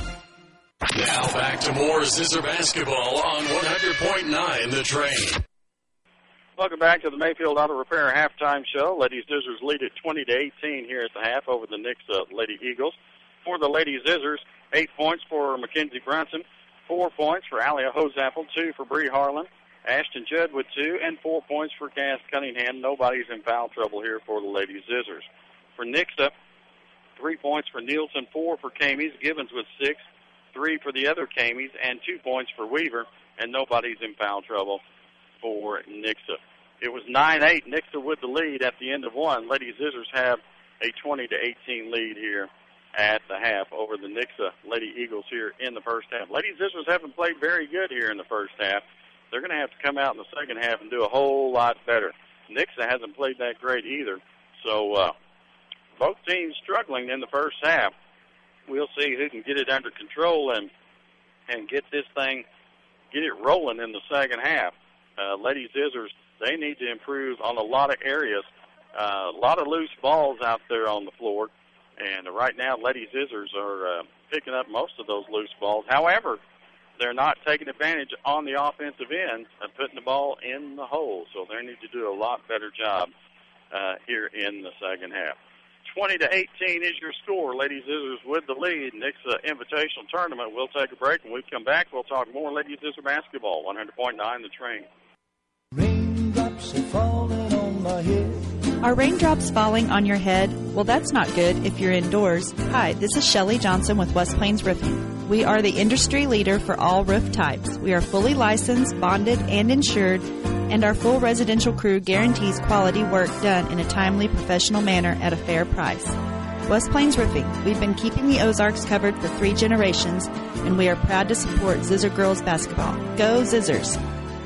Now back to more Zizzer basketball on one hundred point nine The Train. Welcome back to the Mayfield Auto Repair halftime show. Lady Zizzers lead at twenty to eighteen here at the half over the Nixa Lady Eagles. For the Lady Zizzers, eight points for Mackenzie Brunson, four points for Alia Hosapple, two for Bree Harlan, Ashton Judd with two, and four points for Cass Cunningham. Nobody's in foul trouble here for the Lady Zizzers. For Nixa, three points for Nielsen, four for Camies, Gibbons with six, three for the other Camies, and two points for Weaver, and nobody's in foul trouble for Nixa. It was nine eight, Nixa with the lead at the end of one. Lady Zizzers have a twenty to eighteen lead here at the half over the Nixa Lady Eagles here in the first half. Lady Zizzers haven't played very good here in the first half. They're going to have to come out in the second half and do a whole lot better. Nixa hasn't played that great either, so uh, both teams struggling in the first half. We'll see who can get it under control and and get this thing, get it rolling in the second half. Uh, Lady Zizzers, they need to improve on a lot of areas. Uh, a lot of loose balls out there on the floor, and right now Lady Zizzers are uh, picking up most of those loose balls. However, they're not taking advantage on the offensive end of putting the ball in the hole, so they need to do a lot better job uh, here in the second half. twenty to eighteen is your score. Lady Zizzers with the lead. Nixa Invitational Tournament. We'll take a break. When we come back, we'll talk more Lady Zizzer basketball. one hundred point nine The Train. Raindrops are falling on my head. Are raindrops falling on your head? Well, that's not good if you're indoors. Hi, this is Shelly Johnson with West Plains Roofing. We are the industry leader for all roof types. We are fully licensed, bonded, and insured, and our full residential crew guarantees quality work done in a timely, professional manner at a fair price. West Plains Roofing. We've been keeping the Ozarks covered for three generations, and we are proud to support Zizzer Girls Basketball. Go Zizzers!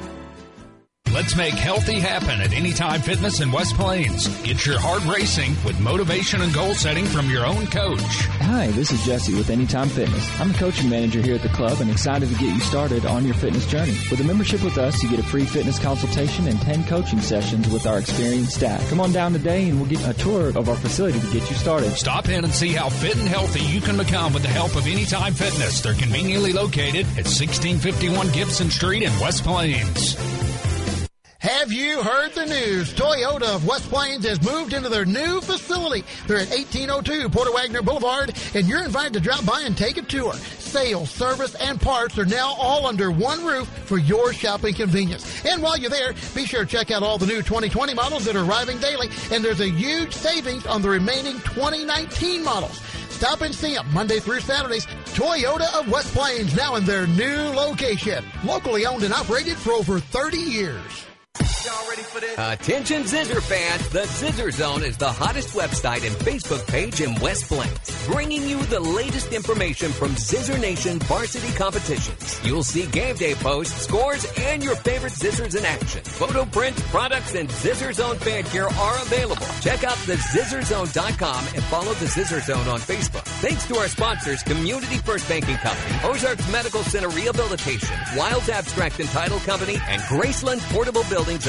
Let's make healthy happen at Anytime Fitness in West Plains. Get your heart racing with motivation and goal setting from your own coach. Hi, this is Jesse with Anytime Fitness. I'm the coaching manager here at the club and excited to get you started on your fitness journey. With a membership with us, you get a free fitness consultation and ten coaching sessions with our experienced staff. Come on down today and we'll get a tour of our facility to get you started. Stop in and see how fit and healthy you can become with the help of Anytime Fitness. They're conveniently located at sixteen fifty-one Gibson Street in West Plains. Have you heard the news? Toyota of West Plains has moved into their new facility. They're at eighteen oh two Porter Wagner Boulevard, and you're invited to drop by and take a tour. Sales, service, and parts are now all under one roof for your shopping convenience. And while you're there, be sure to check out all the new twenty twenty models that are arriving daily, and there's a huge savings on the remaining twenty nineteen models. Stop and see them Monday through Saturdays. Toyota of West Plains, now in their new location. Locally owned and operated for over thirty years. Y'all ready for this? Attention Zizzer fans, the Zizzer Zone is the hottest website and Facebook page in West Plains, bringing you the latest information from Zizzer Nation varsity competitions. You'll see game day posts, scores, and your favorite Zizzers in action. Photo prints, products, and Zizzer Zone fan gear are available. Check out the zizzer zone dot com and follow the Zizzer Zone on Facebook. Thanks to our sponsors, Community First Banking Company, Ozarks Medical Center Rehabilitation, Wilds Abstract and Title Company, and Graceland Portable Buildings of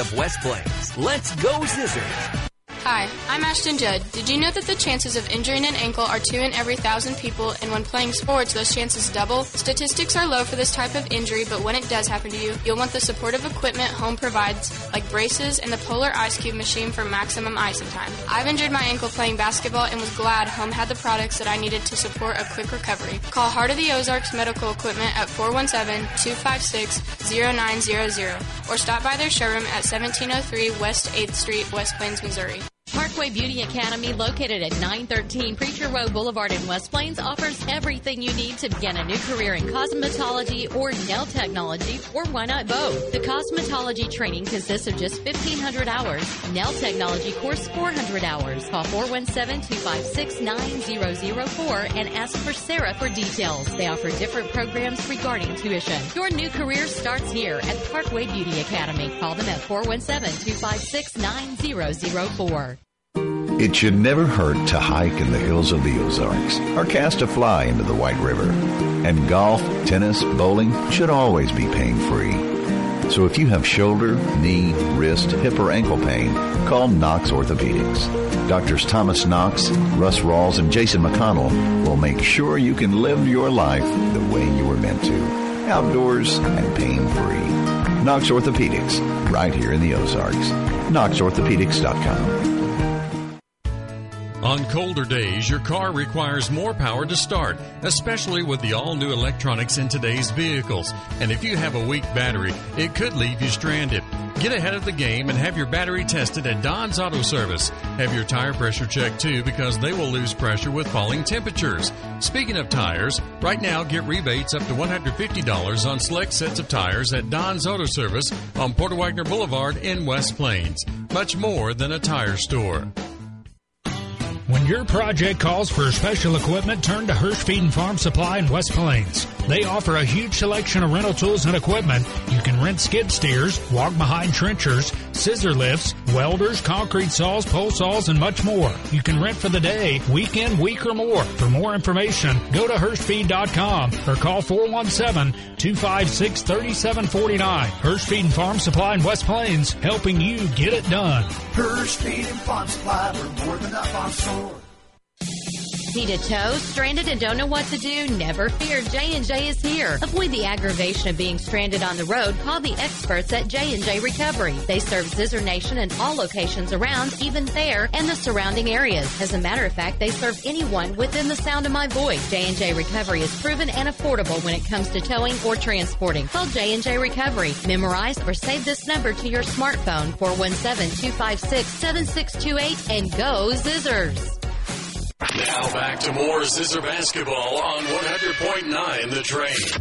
of West Plains. Let's go Zizzers! Hi, I'm Ashton Judd. Did you know that the chances of injuring an ankle are two in every thousand people, and when playing sports, those chances double? Statistics are low for this type of injury, but when it does happen to you, you'll want the supportive equipment home provides, like braces and the Polar Ice Cube machine for maximum icing time. I've injured my ankle playing basketball and was glad home had the products that I needed to support a quick recovery. Call Heart of the Ozarks Medical Equipment at four one seven, two five six, zero nine zero zero or stop by their showroom at seventeen oh three West eighth Street, West Plains, Missouri. Parkway Beauty Academy, located at nine thirteen Preacher Road Boulevard in West Plains, offers everything you need to begin a new career in cosmetology or nail technology, or why not both? The cosmetology training consists of just fifteen hundred hours. Nail technology course, four hundred hours. Call four one seven, two five six, nine zero zero four and ask for Sarah for details. They offer different programs regarding tuition. Your new career starts here at Parkway Beauty Academy. Call them at four one seven, two five six, nine zero zero four. It should never hurt to hike in the hills of the Ozarks or cast a fly into the White River. And golf, tennis, bowling should always be pain-free. So if you have shoulder, knee, wrist, hip, or ankle pain, call Knox Orthopedics. Doctors Thomas Knox, Russ Rawls, and Jason McConnell will make sure you can live your life the way you were meant to. Outdoors and pain-free. Knox Orthopedics, right here in the Ozarks. Knox Orthopedics dot com. On colder days, your car requires more power to start, especially with the all-new electronics in today's vehicles. And if you have a weak battery, it could leave you stranded. Get ahead of the game and have your battery tested at Don's Auto Service. Have your tire pressure checked too, because they will lose pressure with falling temperatures. Speaking of tires, right now get rebates up to one hundred fifty dollars on select sets of tires at Don's Auto Service on Porter Wagner Boulevard in West Plains. Much more than a tire store. When your project calls for special equipment, turn to Hirsch Feed and Farm Supply in West Plains. They offer a huge selection of rental tools and equipment. You can rent skid steers, walk behind trenchers, scissor lifts, welders, concrete saws, pole saws, and much more. You can rent for the day, weekend, week, or more. For more information, go to Hirsch Feed dot com or call four one seven, two five six, three seven four nine. Hirsch Feed and Farm Supply in West Plains, helping you get it done. Hirsch Feed and Farm Supply, we're more than up on store. Need a toe? Stranded and don't know what to do? Never fear, J and J is here. Avoid the aggravation of being stranded on the road. Call the experts at J and J Recovery. They serve Zizzer Nation and all locations around, even there, and the surrounding areas. As a matter of fact, they serve anyone within the sound of my voice. J and J Recovery is proven and affordable when it comes to towing or transporting. Call J and J Recovery. Memorize or save this number to your smartphone, four one seven, two five six, seven six two eight, and go Zizzers. Now back to more Zizzer basketball on one hundred point nine The Train.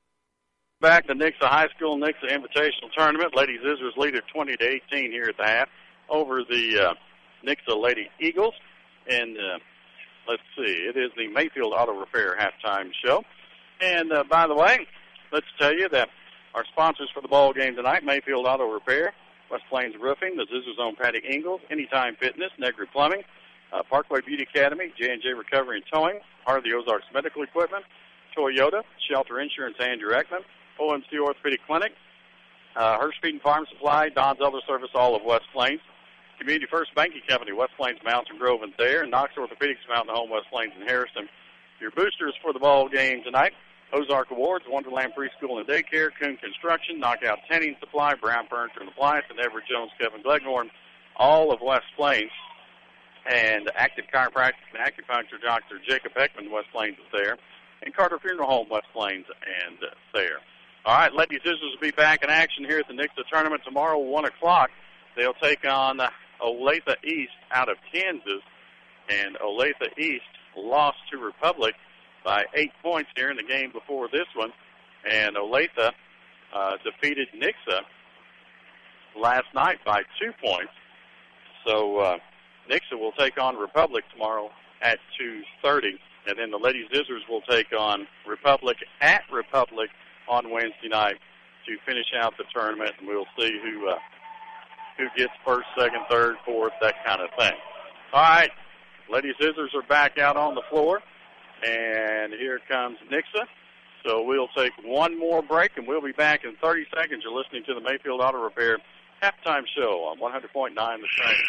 Back to Nixa High School Nixa Invitational Tournament. Lady Zizzers lead at twenty to eighteen here at the half over the uh, Nixa Lady Eagles. And uh, let's see, it is the Mayfield Auto Repair halftime show. And uh, by the way, let's tell you that our sponsors for the ball game tonight: Mayfield Auto Repair, West Plains Roofing, the Zizzers own Patty Ingalls, Anytime Fitness, Negri Plumbing, Uh, Parkway Beauty Academy, J and J Recovery and Towing, Heart of the Ozarks Medical Equipment, Toyota, Shelter Insurance, Andrew Eckman, O M C Orthopedic Clinic, uh, Hirsch Feed and Farm Supply, Don's Other Service, all of West Plains, Community First Banking Company, West Plains, Mountain Grove, and Thayer, and Knox Orthopedics, Mountain Home, West Plains, and Harrison. Your boosters for the ball game tonight: Ozark Awards, Wonderland Preschool and Daycare, Coon Construction, Knockout Tanning Supply, Brown Furniture and Appliance, and Everett Jones, Kevin Gleghorn, all of West Plains. And Active Chiropractic and Acupuncture, Doctor Jacob Eckman, West Plains, is there. And Carter Funeral Home, West Plains, and uh, there. All right, Lady Zizzers will be back in action here at the Nixa Tournament tomorrow, one o'clock. They'll take on uh, Olathe East out of Kansas. And Olathe East lost to Republic by eight points here in the game before this one. And Olathe uh, defeated Nixa last night by two points. So, uh, Nixa will take on Republic tomorrow at two thirty, and then the Lady Zizzers will take on Republic at Republic on Wednesday night to finish out the tournament, and we'll see who uh, who gets first, second, third, fourth, that kind of thing. All right, Lady Zizzers are back out on the floor, and here comes Nixa. So we'll take one more break, and we'll be back in thirty seconds. You're listening to the Mayfield Auto Repair halftime show on one hundred point nine The Train.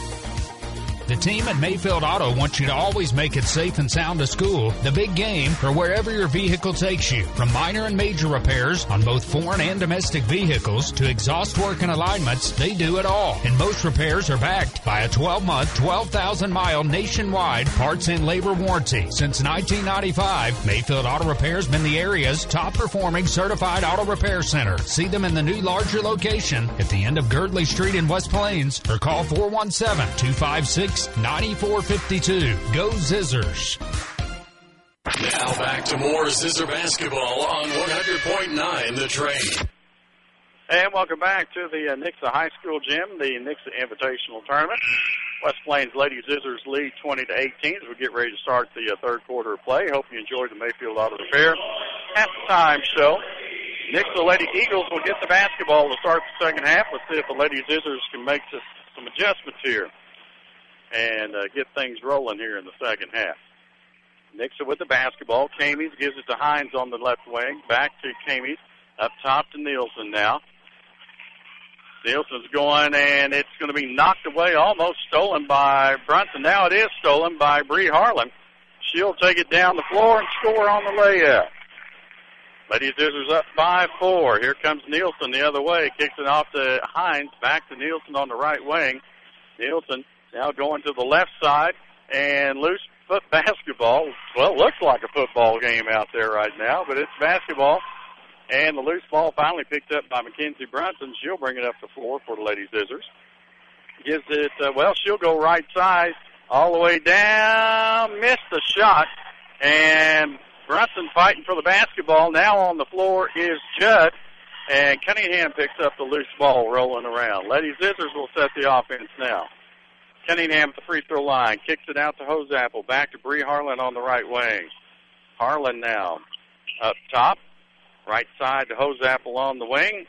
The team at Mayfield Auto wants you to always make it safe and sound to school, the big game, or wherever your vehicle takes you. From minor and major repairs on both foreign and domestic vehicles to exhaust work and alignments, they do it all. And most repairs are backed by a twelve-month, twelve thousand mile nationwide parts and labor warranty. Since nineteen ninety-five, Mayfield Auto Repair has been the area's top-performing certified auto repair center. See them in the new larger location at the end of Girdley Street in West Plains, or call four one seven, two five six, nine four five two. Go Zizzers. Now back to more Zizzer basketball on one hundred point nine The Train. And welcome back to the uh, Nixa High School gym, the Nixa Invitational Tournament. West Plains Lady Zizzers lead twenty to eighteen as we get ready to start the uh, third quarter of play. Hope you enjoyed the Mayfield Auto Repair halftime show. Nixa Lady Eagles will get the basketball to start the second half. Let's see if the Lady Zizzers can make some adjustments here and uh, get things rolling here in the second half. Nixa with the basketball. Camies gives it to Hines on the left wing. Back to Camies. Up top to Nielsen now. Nielsen's going, and it's going to be knocked away, almost stolen by Brunson. Now it is stolen by Bree Harlan. She'll take it down the floor and score on the layup. Lady Zizzers up by four. Here comes Nielsen the other way. Kicks it off to Hines. Back to Nielsen on the right wing. Nielsen now going to the left side, and loose foot basketball. Well, it looks like a football game out there right now, but it's basketball. And the loose ball finally picked up by Mackenzie Brunson. She'll bring it up the floor for the Lady Zizzers. Gives it, uh, well, she'll go right side all the way down. Missed the shot. And Brunson fighting for the basketball. Now on the floor is Judd. And Cunningham picks up the loose ball rolling around. Lady Zizzers will set the offense now. Cunningham at the free throw line. Kicks it out to Hosapple. Back to Bree Harlan on the right wing. Harlan now up top. Right side to Hosapple on the wing.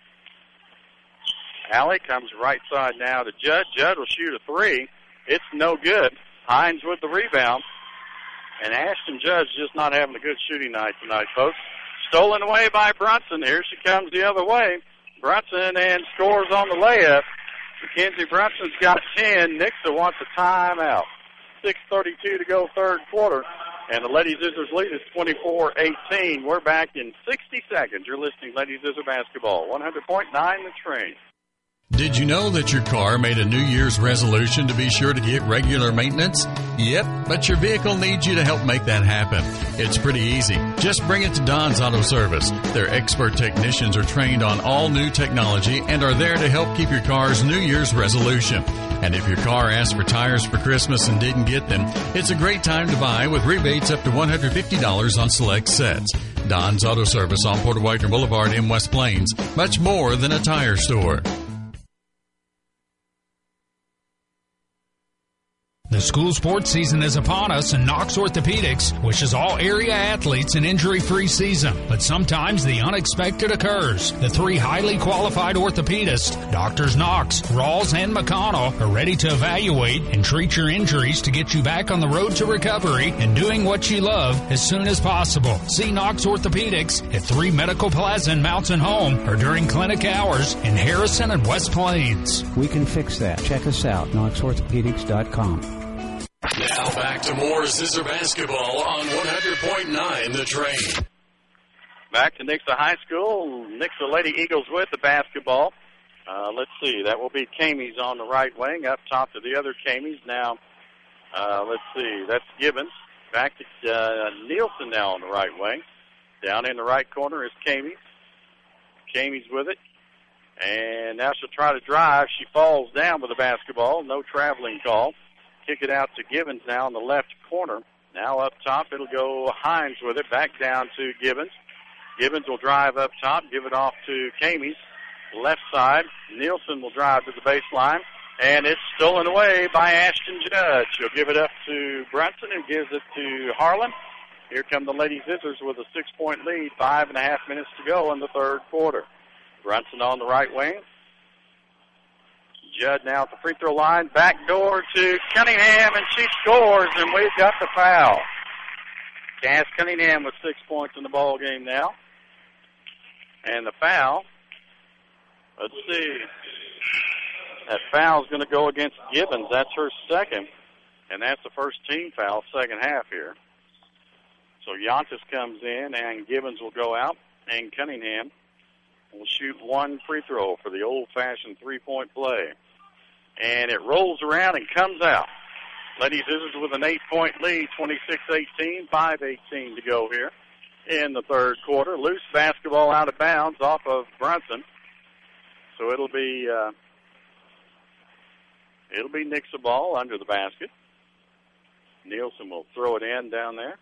Alley comes right side now to Judd. Judd will shoot a three. It's no good. Hines with the rebound. And Ashton Judd's just not having a good shooting night tonight, folks. Stolen away by Brunson. Here she comes the other way. Brunson and scores on the layup. Mackenzie Brunson's got ten. Nixa wants a timeout. six thirty-two to go third quarter. And the Lady Zizzers lead is twenty-four eighteen. We're back in sixty seconds. You're listening to Lady Zizzer Basketball, one hundred point nine The Train. Did you know that your car made a New Year's resolution to be sure to get regular maintenance? Yep, but your vehicle needs you to help make that happen. It's pretty easy. Just bring it to Don's Auto Service. Their expert technicians are trained on all new technology and are there to help keep your car's New Year's resolution. And if your car asked for tires for Christmas and didn't get them, it's a great time to buy with rebates up to one hundred fifty dollars on select sets. Don's Auto Service on Porter Wagoner Boulevard in West Plains. Much more than a tire store. The school sports season is upon us, and Knox Orthopedics wishes all area athletes an injury-free season. But sometimes the unexpected occurs. The three highly qualified orthopedists, Doctors Knox, Rawls, and McConnell, are ready to evaluate and treat your injuries to get you back on the road to recovery and doing what you love as soon as possible. See Knox Orthopedics at three Medical Plaza in Mountain Home or during clinic hours in Harrison and West Plains. We can fix that. Check us out, knox orthopedics dot com. Now back to more Zizzer basketball on one hundred point nine The Train. Back to Nixa High School. Nixa Lady Eagles with the basketball. Uh, let's see. That will be Camies on the right wing. Up top to the other Camies. Now, uh, let's see. That's Gibbons. Back to uh, Nielsen now on the right wing. Down in the right corner is Camies. Camies with it. And now she'll try to drive. She falls down with the basketball. No traveling call. Kick it out to Gibbons now in the left corner. Now up top, it'll go Hines with it. Back down to Gibbons. Gibbons will drive up top, give it off to Camies. Left side, Nielsen will drive to the baseline. And it's stolen away by Ashton Judd. She'll give it up to Brunson, who gives it to Harlan. Here come the Lady Zizzers with a six-point lead. Five and a half minutes to go in the third quarter. Brunson on the right wing. Judd now at the free throw line. Back door to Cunningham, and she scores, and we've got the foul. Cass Cunningham with six points in the ball game now. And the foul, let's see, That foul's going to go against Gibbons. That's her second, and that's the first team foul, second half here. So Yontis comes in, and Gibbons will go out, and Cunningham will shoot one free throw for the old-fashioned three-point play. And it rolls around and comes out. Lady Scissors with an eight-point lead, twenty-six eighteen, five eighteen to go here in the third quarter. Loose basketball out of bounds off of Brunson. So it'll be uh, it'll be Nixa ball under the basket. Nielsen will throw it in down there.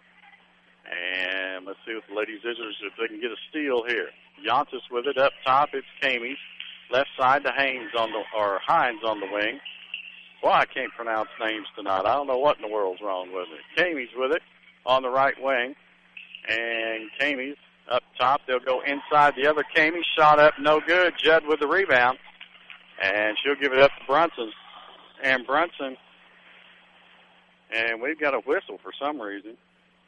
And let's see what the Lady Scissors, if they can get a steal here. Yontis with it up top. It's Camies. Left side to Haynes on the, or Hines on the wing. Boy, I can't pronounce names tonight. I don't know what in the world's wrong with it. Camies with it on the right wing. And Camies up top. They'll go inside the other Camies. Shot up, no good. Judd with the rebound. And she'll give it up to Brunson. And Brunson, and we've got a whistle for some reason.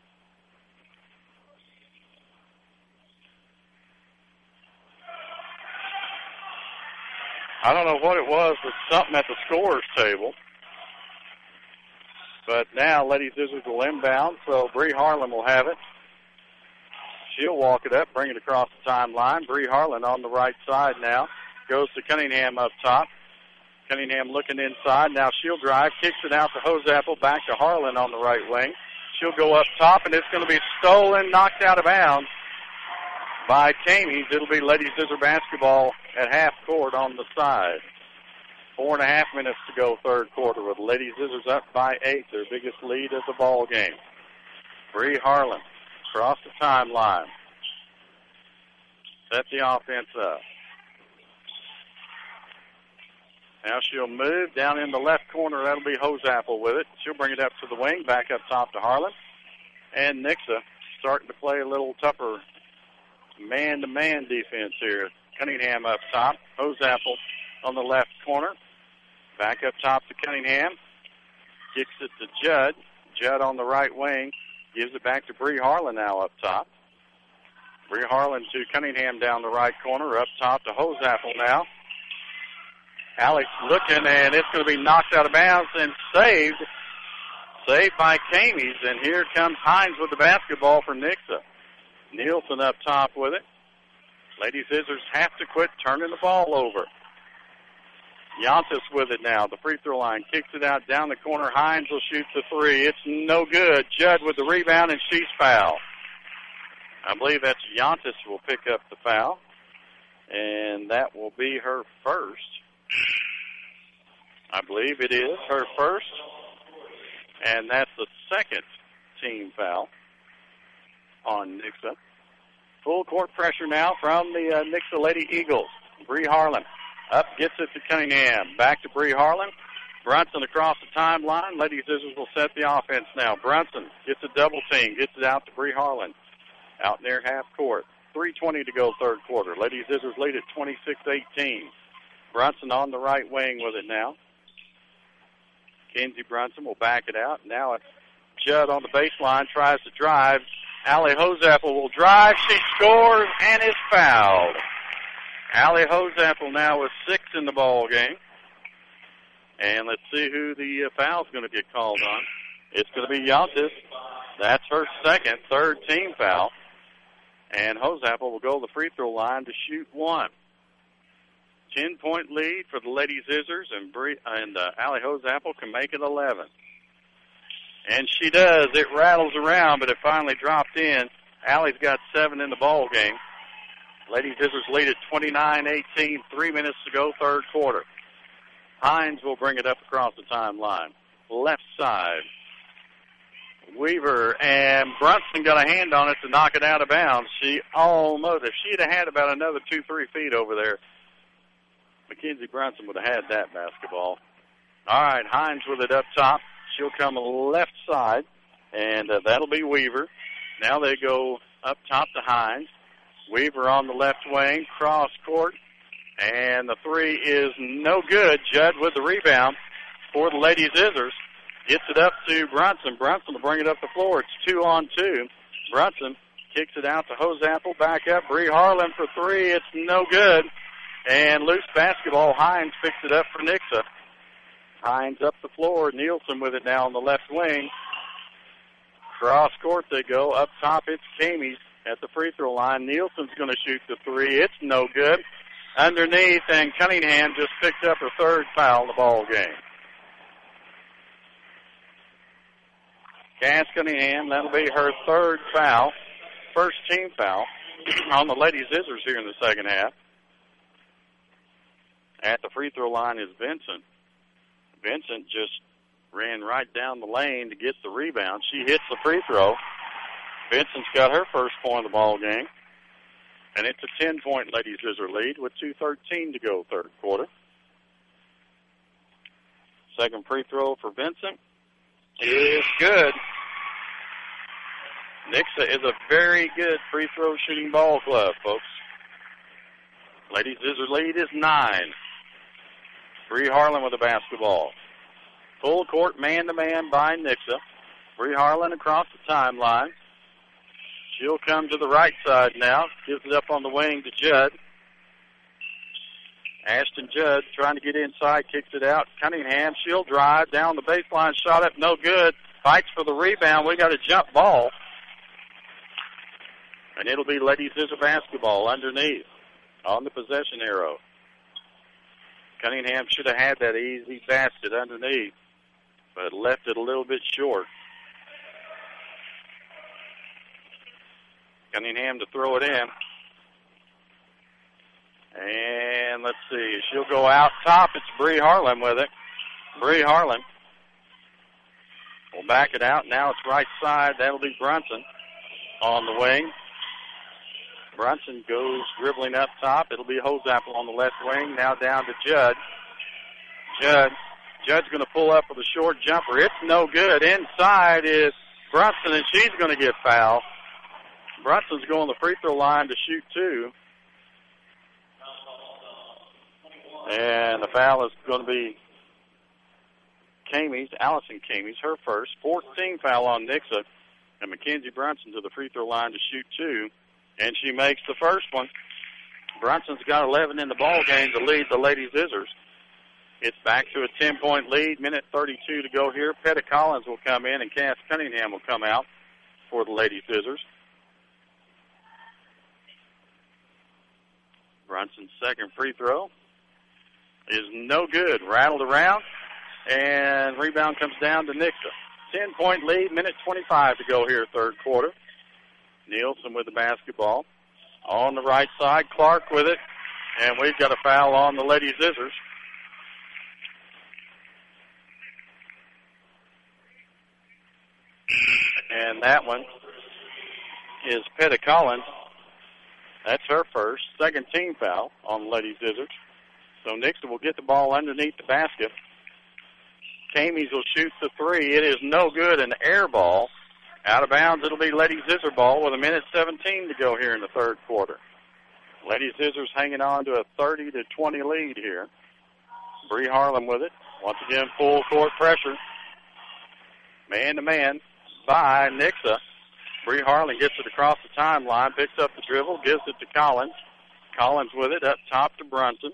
I don't know what it was, but something at the scorer's table. But now Lady Scissors will inbound, so Bree Harlan will have it. She'll walk it up, bring it across the timeline. Bree Harlan on the right side now. Goes to Cunningham up top. Cunningham looking inside. Now she'll drive, kicks it out to Hosapple, back to Harlan on the right wing. She'll go up top, and it's going to be stolen, knocked out of bounds by Camies. It'll be Lady Scissor basketball at half court on the side. Four and a half minutes to go third quarter with Lady Scissors up by eight, their biggest lead of the ball game. Bree Harlan across the timeline. Set the offense up. Now she'll move down in the left corner. That'll be Hosapple with it. She'll bring it up to the wing, back up top to Harlan. And Nixa starting to play a little tougher man-to-man defense here. Cunningham up top. Hosapple on the left corner. Back up top to Cunningham. Kicks it to Judd. Judd on the right wing. Gives it back to Bree Harlan now up top. Bree Harlan to Cunningham down the right corner. Up top to Hosapple now. Alex looking, and it's going to be knocked out of bounds and saved. Saved by Camies. And here comes Hines with the basketball for Nixa. Nielsen up top with it. Lady Scissors have to quit turning the ball over. Yontis with it now. The free throw line kicks it out down the corner. Hines will shoot the three. It's no good. Judd with the rebound, and she's fouled. I believe that's Yontis will pick up the foul, and that will be her first. I believe it is her first, and that's the second team foul on Nixa. Full court pressure now from the uh, Nixa Lady Eagles. Bree Harlan up, gets it to Cunningham. Back to Bree Harlan. Brunson across the timeline. Lady Scissors will set the offense now. Brunson gets a double team, gets it out to Bree Harlan. Out near half court. three twenty to go third quarter. Lady Scissors lead at twenty-six eighteen. Brunson on the right wing with it now. Kenzie Brunson will back it out. Now it's Judd on the baseline, tries to drive. Allie Hosapple will drive. She scores and is fouled. Allie Hosapple now with six in the ball game. And let's see who the uh, foul's going to get called on. It's going to be Yontis. That's her second, third team foul. And Hosapple will go to the free throw line to shoot one. Ten-point lead for the Lady Scissors, and, Bree, and uh, Allie Hosapple can make it eleven. And she does. It rattles around, but it finally dropped in. Allie's got seven in the ball game. Lady Scissors lead at twenty-nine eighteen, three minutes to go, third quarter. Hines will bring it up across the timeline. Left side. Weaver and Brunson got a hand on it to knock it out of bounds. She almost, if she'd have had about another two, three feet over there, Mackenzie Brunson would have had that basketball. All right, Hines with it up top. She'll come left side, and uh, that'll be Weaver. Now they go up top to Hines. Weaver on the left wing, cross court, and the three is no good. Judd with the rebound for the Lady Scissors. Gets it up to Brunson. Brunson will bring it up the floor. It's two on two. Brunson kicks it out to Hosapple. Back up. Bree Harlan for three. It's no good. And loose basketball. Hines picks it up for Nixa. Hines up the floor. Nielsen with it now on the left wing. Cross court they go. Up top it's Camies at the free throw line. Nielsen's going to shoot the three. It's no good. Underneath, and Cunningham just picked up her third foul in the ball game. Cass Cunningham, that'll be her third foul. First team foul on the Lady Scissors here in the second half. At the free throw line is Vincent. Vincent just ran right down the lane to get the rebound. She hits the free throw. Vincent's got her first point of the ball game. And it's a ten-point Lady Scissor lead with two thirteen to go third quarter. Second free throw for Vincent is good. Nixa is a very good free throw shooting ball club, folks. Lady Scissor lead is nine. Bree Harlan with the basketball. Full court man-to-man by Nixa. Bree Harlan across the timeline. She'll come to the right side now. Gives it up on the wing to Judd. Ashton Judd trying to get inside, kicks it out. Cunningham, she'll drive down the baseline, shot up, no good. Fights for the rebound. We got a jump ball. And it'll be Lady Scissor basketball underneath on the possession arrow. Cunningham should have had that easy basket underneath, but left it a little bit short. Cunningham to throw it in. And let's see, she'll go out top. It's Bree Harlan with it. Bree Harlan will back it out. Now it's right side. That'll be Brunson on the wing. Brunson goes dribbling up top. It'll be Hosapple on the left wing. Now down to Judd. Judd. Judd's going to pull up with a short jumper. It's no good. Inside is Brunson, and she's going to get fouled. Brunson's going to the free throw line to shoot two. And the foul is going to be Camies, Allison Camies, her first. fourteenth foul on Nixa. And Mackenzie Brunson to the free throw line to shoot two. And she makes the first one. Brunson's got eleven in the ball game to lead the Lady Scissors. It's back to a ten-point lead. Minute thirty-two to go here. Petty Collins will come in, and Cass Cunningham will come out for the Lady Scissors. Brunson's second free throw is no good. Rattled around, and rebound comes down to Nixa. ten-point lead, minute twenty-five to go here, third quarter. Nielsen with the basketball. On the right side, Clark with it, and we've got a foul on the Lady Scissors. And that one is Petty Collins. That's her first. Second team foul on the Lady Scissors. So Nixa will get the ball underneath the basket. Camies will shoot the three. It is no good, an air ball. Out of bounds, it'll be Lady Scissor ball with a minute seventeen to go here in the third quarter. Lady Scissors hanging on to a thirty to twenty lead here. Bree Harlan with it. Once again, full court pressure. Man-to-man by Nixa. Bree Harlan gets it across the timeline, picks up the dribble, gives it to Collins. Collins with it, up top to Brunson.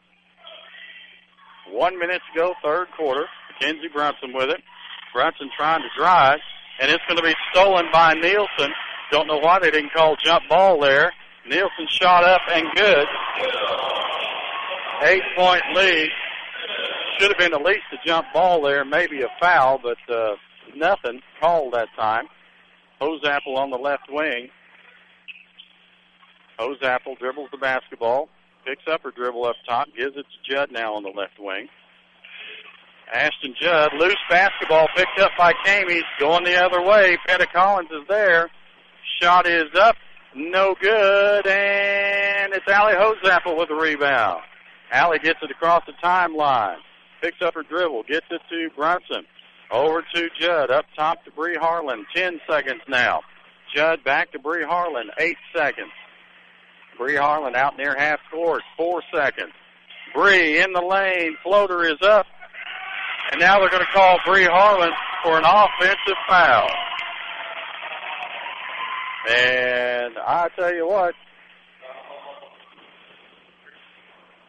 One minute to go, third quarter. Mackenzie Brunson with it. Brunson trying to drive, and it's going to be stolen by Nielsen. Don't know why they didn't call jump ball there. Nielsen shot up and good. Eight-point lead. Should have been at least a jump ball there, maybe a foul, but uh, nothing called that time. Hosapple on the left wing. Hosapple dribbles the basketball, picks up her dribble up top, gives it to Judd now on the left wing. Ashton Judd, loose basketball picked up by Camies, going the other way. Petty Collins is there. Shot is up, no good, and it's Allie Hosapple with the rebound. Allie gets it across the timeline, picks up her dribble, gets it to Brunson. Over to Judd, up top to Bree Harlan. Ten seconds now. Judd back to Bree Harlan. Eight seconds. Bree Harlan out near half court. Four seconds. Bree in the lane. Floater is up. And now they're going to call Bree Harlan for an offensive foul. And I tell you what,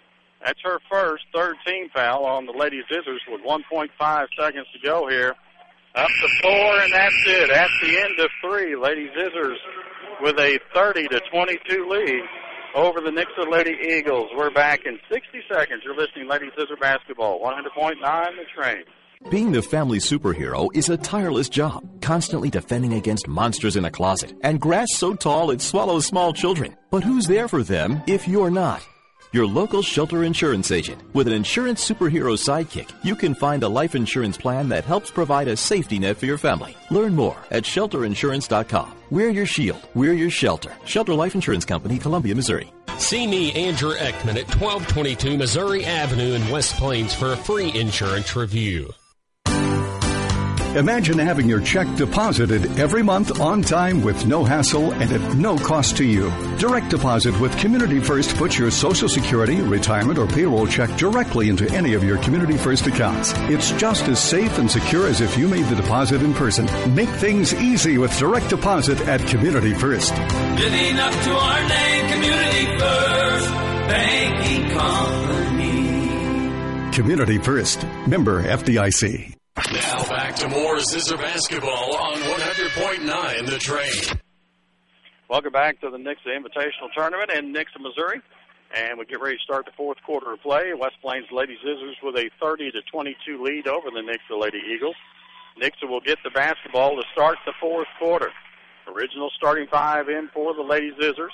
That's her first, third team foul on the Lady Scissors with one point five seconds to go here. Up to four, and that's it. At the end of three, Lady Scissors with a thirty to twenty-two lead over the Nixa Lady Eagles. We're back in sixty seconds. You're listening to Lady Scissor Basketball, one hundred point nine The Train. Being the family superhero is a tireless job, constantly defending against monsters in a closet and grass so tall it swallows small children. But who's there for them if you're not? Your local Shelter Insurance agent. With an insurance superhero sidekick, you can find a life insurance plan that helps provide a safety net for your family. Learn more at shelter insurance dot com. We're your shield. We're your shelter. Shelter Life Insurance Company, Columbia, Missouri. See me, Andrew Ekman, at twelve twenty-two Missouri Avenue in West Plains for a free insurance review. Imagine having your check deposited every month on time with no hassle and at no cost to you. Direct deposit with Community First puts your Social Security, retirement, or payroll check directly into any of your Community First accounts. It's just as safe and secure as if you made the deposit in person. Make things easy with direct deposit at Community First. Living up to our name, Community First Banking Company. Community First. Member F D I C. Now back to more Scissor Basketball on one hundred point nine The Train. Welcome back to the Nixa Invitational Tournament in Nixa, Missouri. And we get ready to start the fourth quarter of play. West Plains Lady Scissors with a thirty to twenty-two lead over the Nixa Lady Eagles. Nixa will get the basketball to start the fourth quarter. Original starting five in for the Lady Scissors.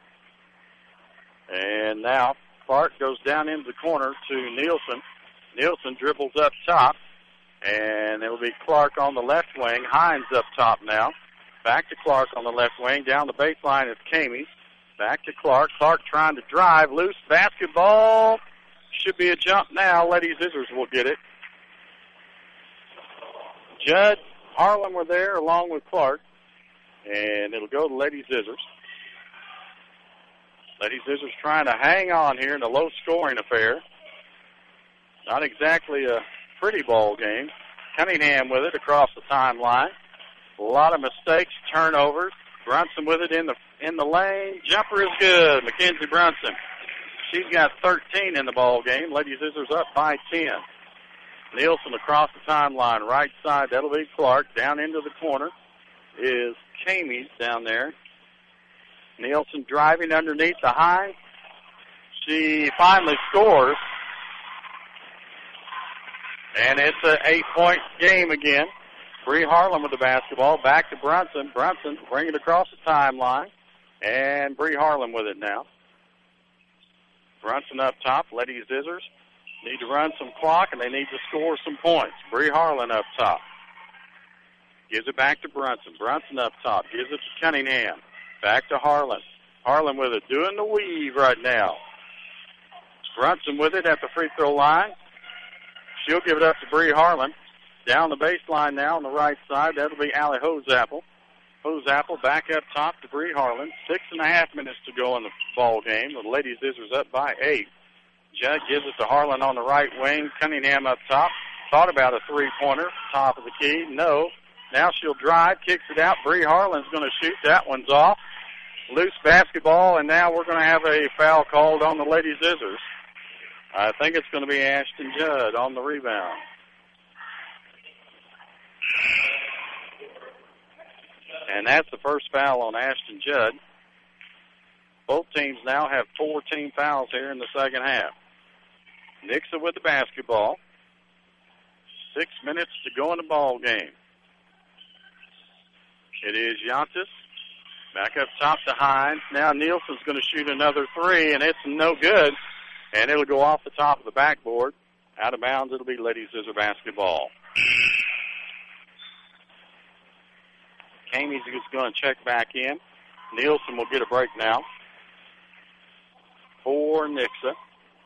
And now Clark goes down into the corner to Nielsen. Nielsen dribbles up top. And it'll be Clark on the left wing. Hines up top now. Back to Clark on the left wing. Down the baseline is Kamey. Back to Clark. Clark trying to drive. Loose basketball. Should be a jump now. Lady Scissors will get it. Judd, Harlan were there along with Clark. And it'll go to Lady Scissors. Lady Scissors trying to hang on here in a low-scoring affair. Not exactly a pretty ball game. Cunningham with it across the timeline. A lot of mistakes, turnovers. Brunson with it in the in the lane. Jumper is good. Mackenzie Brunson. She's got thirteen in the ball game. Lady Scissors up by ten. Nielsen across the timeline, right side. That'll be Clark. Down into the corner is Kamey down there. Nielsen driving underneath the high. She finally scores. And it's an eight-point game again. Bree Harlan with the basketball. Back to Brunson. Brunson bring it across the timeline. And Bree Harlan with it now. Brunson up top. Lady Scissors need to run some clock, and they need to score some points. Bree Harlan up top. Gives it back to Brunson. Brunson up top. Gives it to Cunningham. Back to Harlan. Harlan with it. Doing the weave right now. Brunson with it at the free throw line. She'll give it up to Bree Harlan. Down the baseline now on the right side. That'll be Allie Hosapple. Hosapple back up top to Bree Harlan. Six and a half minutes to go in the ball game. The Lady Scissors up by eight. Judd gives it to Harlan on the right wing. Cunningham up top. Thought about a three-pointer. Top of the key. No. Now she'll drive. Kicks it out. Bree Harlan's going to shoot. That one's off. Loose basketball, and now we're going to have a foul called on the Lady Scissors. I think it's going to be Ashton Judd on the rebound. And that's the first foul on Ashton Judd. Both teams now have four team fouls here in the second half. Nixa with the basketball. Six minutes to go in the ball game. It is Yantis. Back up top to Hines. Now Nielsen's going to shoot another three, and it's no good. And it'll go off the top of the backboard. Out of bounds, it'll be Lady Scissor basketball. Kamey's just going to check back in. Nielsen will get a break now for Nixa.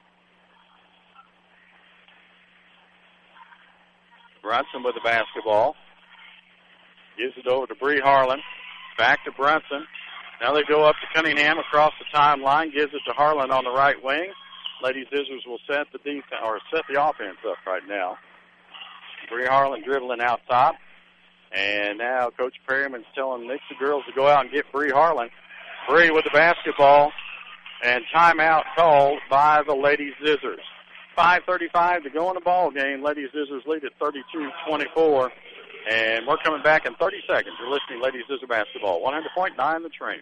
Brunson with the basketball. Gives it over to Bree Harlan. Back to Brunson. Now they go up to Cunningham across the timeline. Gives it to Harlan on the right wing. Lady Scissors will set the defense or set the offense up right now. Bree Harlan dribbling out top. And now Coach Perryman's telling the Nixa girls to go out and get Bree Harlan. Bree with the basketball. And timeout called by the Lady Zizzers. five thirty-five to go in the ball game. Lady Zizzers lead at thirty-two twenty-four. And we're coming back in thirty seconds. You're listening to Lady Zizzer Basketball. one hundred point nine The Train.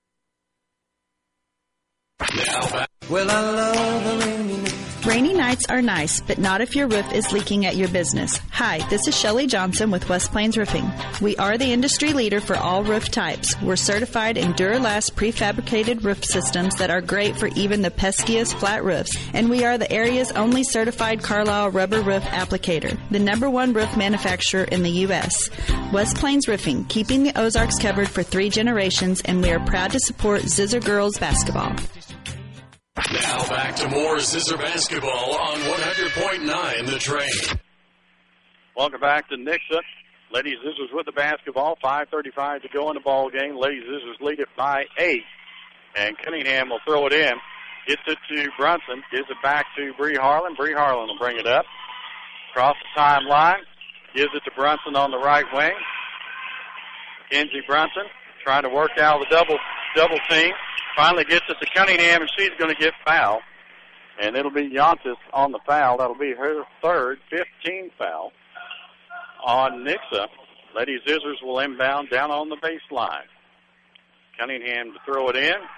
Well, I love a rainy night. Rainy nights are nice, but not if your roof is leaking at your business. Hi, this is Shelley Johnson with West Plains Roofing. We are the industry leader for all roof types. We're certified in Duralast prefabricated roof systems that are great for even the peskiest flat roofs. And we are the area's only certified Carlisle rubber roof applicator, the number one roof manufacturer in the U S West Plains Roofing, keeping the Ozarks covered for three generations, and we are proud to support Zizzer Girls Basketball. Now back to more Zizzer Basketball on one hundred point nine The Train. Welcome back to Nixa. Lady Zizzers with the basketball. five thirty-five to go in the ball game. Lady Zizzers lead it by eight. And Cunningham will throw it in. Gets it to Brunson. Gives it back to Bree Harlan. Bree Harlan will bring it up. Across the timeline. Gives it to Brunson on the right wing. Kenzie Brunson trying to work out the double double team. Finally gets it to Cunningham, and she's going to get fouled. And it'll be Yontis on the foul. That'll be her third, fifteenth foul on Nixa. Lady Zizzers will inbound down on the baseline. Cunningham to throw it in.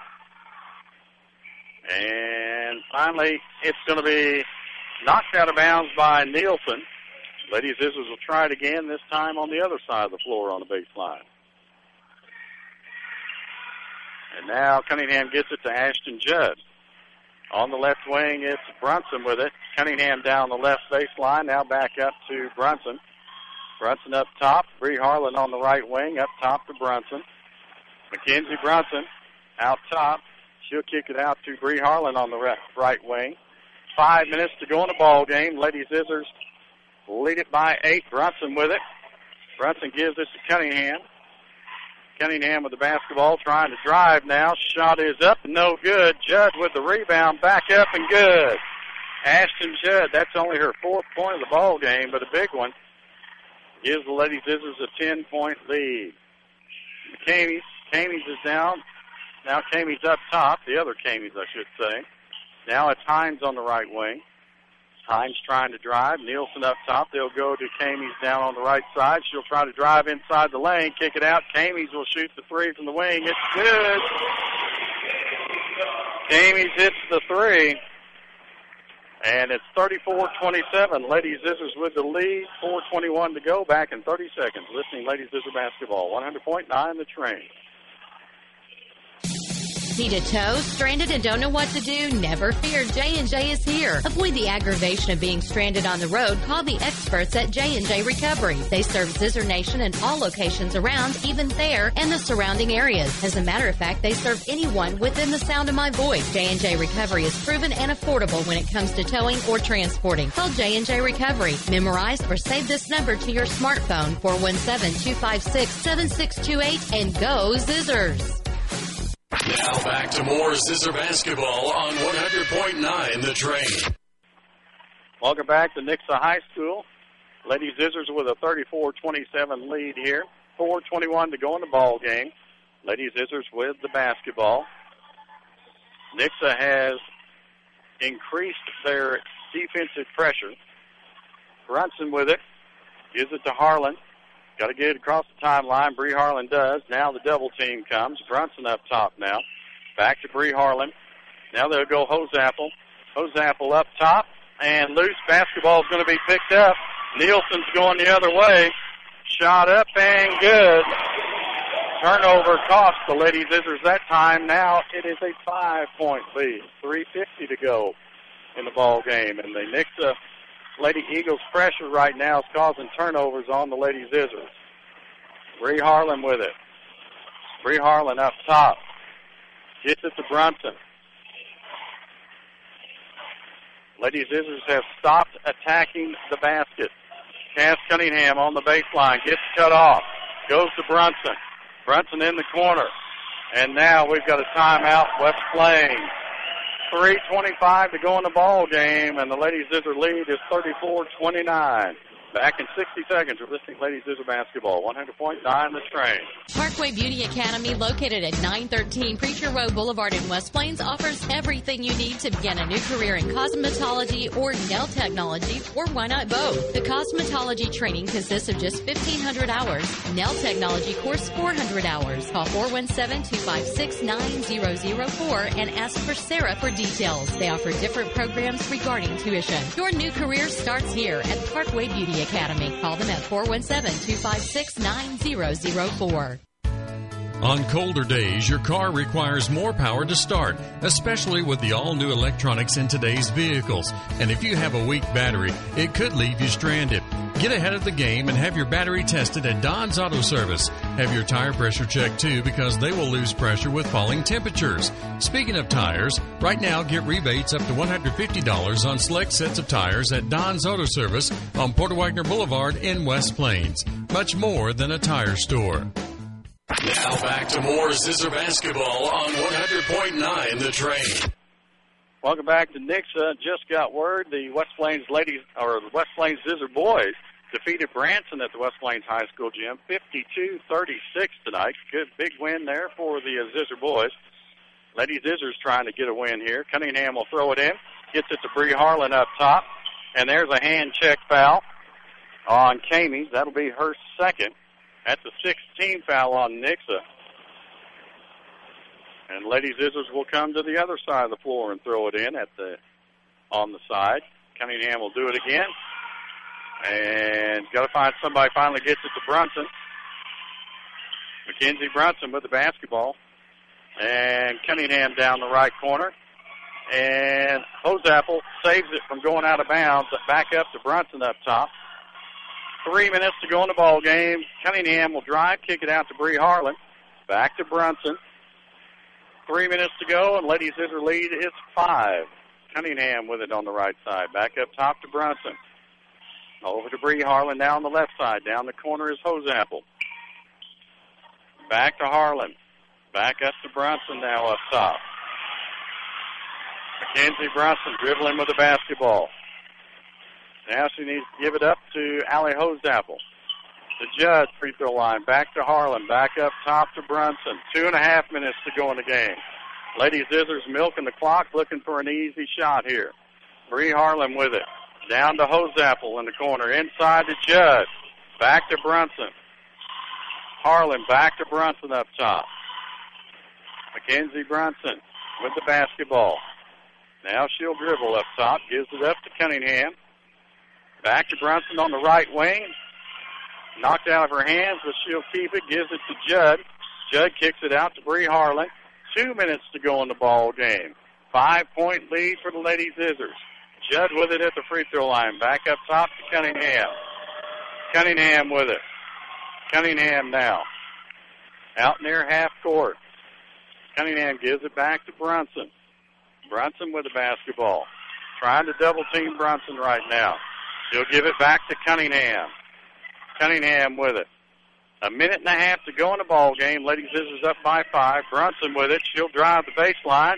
And finally, it's going to be knocked out of bounds by Nielsen. Lady Zizzers will try it again, this time on the other side of the floor on the baseline. And now Cunningham gets it to Ashton Judd. On the left wing, it's Brunson with it. Cunningham down the left baseline. Now back up to Brunson. Brunson up top. Bree Harlan on the right wing. Up top to Brunson. Mackenzie Brunson out top. She'll kick it out to Bree Harlan on the right wing. Five minutes to go in the ball game. Lady Zizzers lead it by eight. Brunson with it. Brunson gives this to Cunningham. Cunningham with the basketball, trying to drive now. Shot is up, no good. Judd with the rebound, back up and good. Ashton Judd, that's only her fourth point of the ball game, but a big one. Gives the Lady Zizzers a ten-point lead. Camies, Camies is down. Now Camies up top, the other Camies, I should say. Now it's Hines on the right wing. Hines trying to drive. Nielsen up top. They'll go to Camies down on the right side. She'll try to drive inside the lane, kick it out. Camies will shoot the three from the wing. It's good. Camies hits the three. And it's thirty-four twenty-seven. Lady Zizzers with the lead. four twenty-one to go. Back in thirty seconds. Listening Lady Zizzer Basketball. one hundred point nine The Train. Need a tow? Stranded and don't know what to do? Never fear, J and J is here. Avoid the aggravation of being stranded on the road. Call the experts at J and J Recovery. They serve Zizzer Nation and all locations around, even there and the surrounding areas. As a matter of fact, they serve anyone within the sound of my voice. J and J Recovery is proven and affordable when it comes to towing or transporting. Call J and J Recovery. Memorize or save this number to your smartphone, four one seven, two five six, seven six two eight, and go Zizzers. Now back to more Zizzer Basketball on one hundred point nine The Train. Welcome back to Nixa High School. Lady Zizzers with a thirty-four twenty-seven lead here. four twenty-one to go in the ball game. Lady Zizzers with the basketball. Nixa has increased their defensive pressure. Brunson with it. Gives it to Harlan. Got to get it across the timeline. Bree Harlan does. Now the double team comes. Brunson up top now. Back to Bree Harlan. Now they'll go Hosapple. Hosapple up top. And loose basketball is going to be picked up. Nielsen's going the other way. Shot up and good. Turnover cost the Lady Zizzers that time. Now it is a five-point lead. three fifty to go in the ball game. And the Nixa Lady Eagles pressure right now is causing turnovers on the Lady Zizzers. Bree Harlan with it. Bree Harlan up top. Gets it to Brunson. Lady Zizzers have stopped attacking the basket. Cass Cunningham on the baseline. Gets cut off. Goes to Brunson. Brunson in the corner. And now we've got a timeout, West Plains. three twenty-five to go in the ball game, and the Lady Zizzer lead is thirty-four twenty-nine. Back in sixty seconds, we're listening to Ladies Scissor Basketball, one hundred point nine The Train. Parkway Beauty Academy, located at nine thirteen Preacher Road Boulevard in West Plains, offers everything you need to begin a new career in cosmetology or nail technology, or why not both? The cosmetology training consists of just fifteen hundred hours. Nail technology course, four hundred hours. Call four one seven, two five six, nine zero zero four and ask for Sarah for details. They offer different programs regarding tuition. Your new career starts here at Parkway Beauty Academy. Call them at four one seven, two five six, nine zero zero four. On colder days, your car requires more power to start, especially with the all-new electronics in today's vehicles. And if you have a weak battery, it could leave you stranded. Get ahead of the game and have your battery tested at Don's Auto Service. Have your tire pressure checked too, because they will lose pressure with falling temperatures. Speaking of tires, right now get rebates up to one hundred fifty dollars on select sets of tires at Don's Auto Service on Porter Wagner Boulevard in West Plains. Much more than a tire store. Now back to more Scissor Basketball on one hundred point nine The Train. Welcome back to Nixa. Just got word the West Plains ladies, or the West Plains Scissor boys, defeated Branson at the West Plains High School gym, fifty-two thirty-six tonight. Good big win there for the uh, Scissor boys. Lady Scissors trying to get a win here. Cunningham will throw it in, gets it to Bree Harlan up top, and there's a hand check foul on Kamey. That'll be her second. That's a sixteen foul on Nixa. And Lady Scissors will come to the other side of the floor and throw it in at the on the side. Cunningham will do it again. And got to find somebody finally gets it to Brunson. Mackenzie Brunson with the basketball. And Cunningham down the right corner. And Hosapple saves it from going out of bounds. Back up to Brunson up top. Three minutes to go in the ball game. Cunningham will drive, kick it out to Bree Harlan. Back to Brunson. Three minutes to go, and Lady Scissor lead is five. Cunningham with it on the right side. Back up top to Brunson. Over to Bree Harlan now on the left side. Down the corner is Hosapple. Back to Harlan. Back up to Brunson now up top. Mackenzie Brunson dribbling with the basketball. Now she needs to give it up to Allie Hosapple. The Judd free throw line. Back to Harlan. Back up top to Brunson. Two and a half minutes to go in the game. Lady Scissors milking the clock, looking for an easy shot here. Bree Harlan with it. Down to Hosapple in the corner. Inside to Judd. Back to Brunson. Harlan back to Brunson up top. Mackenzie Brunson with the basketball. Now she'll dribble up top. Gives it up to Cunningham. Back to Brunson on the right wing. Knocked out of her hands, but she'll keep it. Gives it to Judd. Judd kicks it out to Bree Harlan. Two minutes to go in the ball game. Five-point lead for the Lady Scissors. Judd with it at the free throw line. Back up top to Cunningham. Cunningham with it. Cunningham now. Out near half court. Cunningham gives it back to Brunson. Brunson with the basketball. Trying to double team Brunson right now. She'll give it back to Cunningham. Cunningham with it. A minute and a half to go in the ball game. Lady Scissors up by five. Brunson with it. She'll drive the baseline.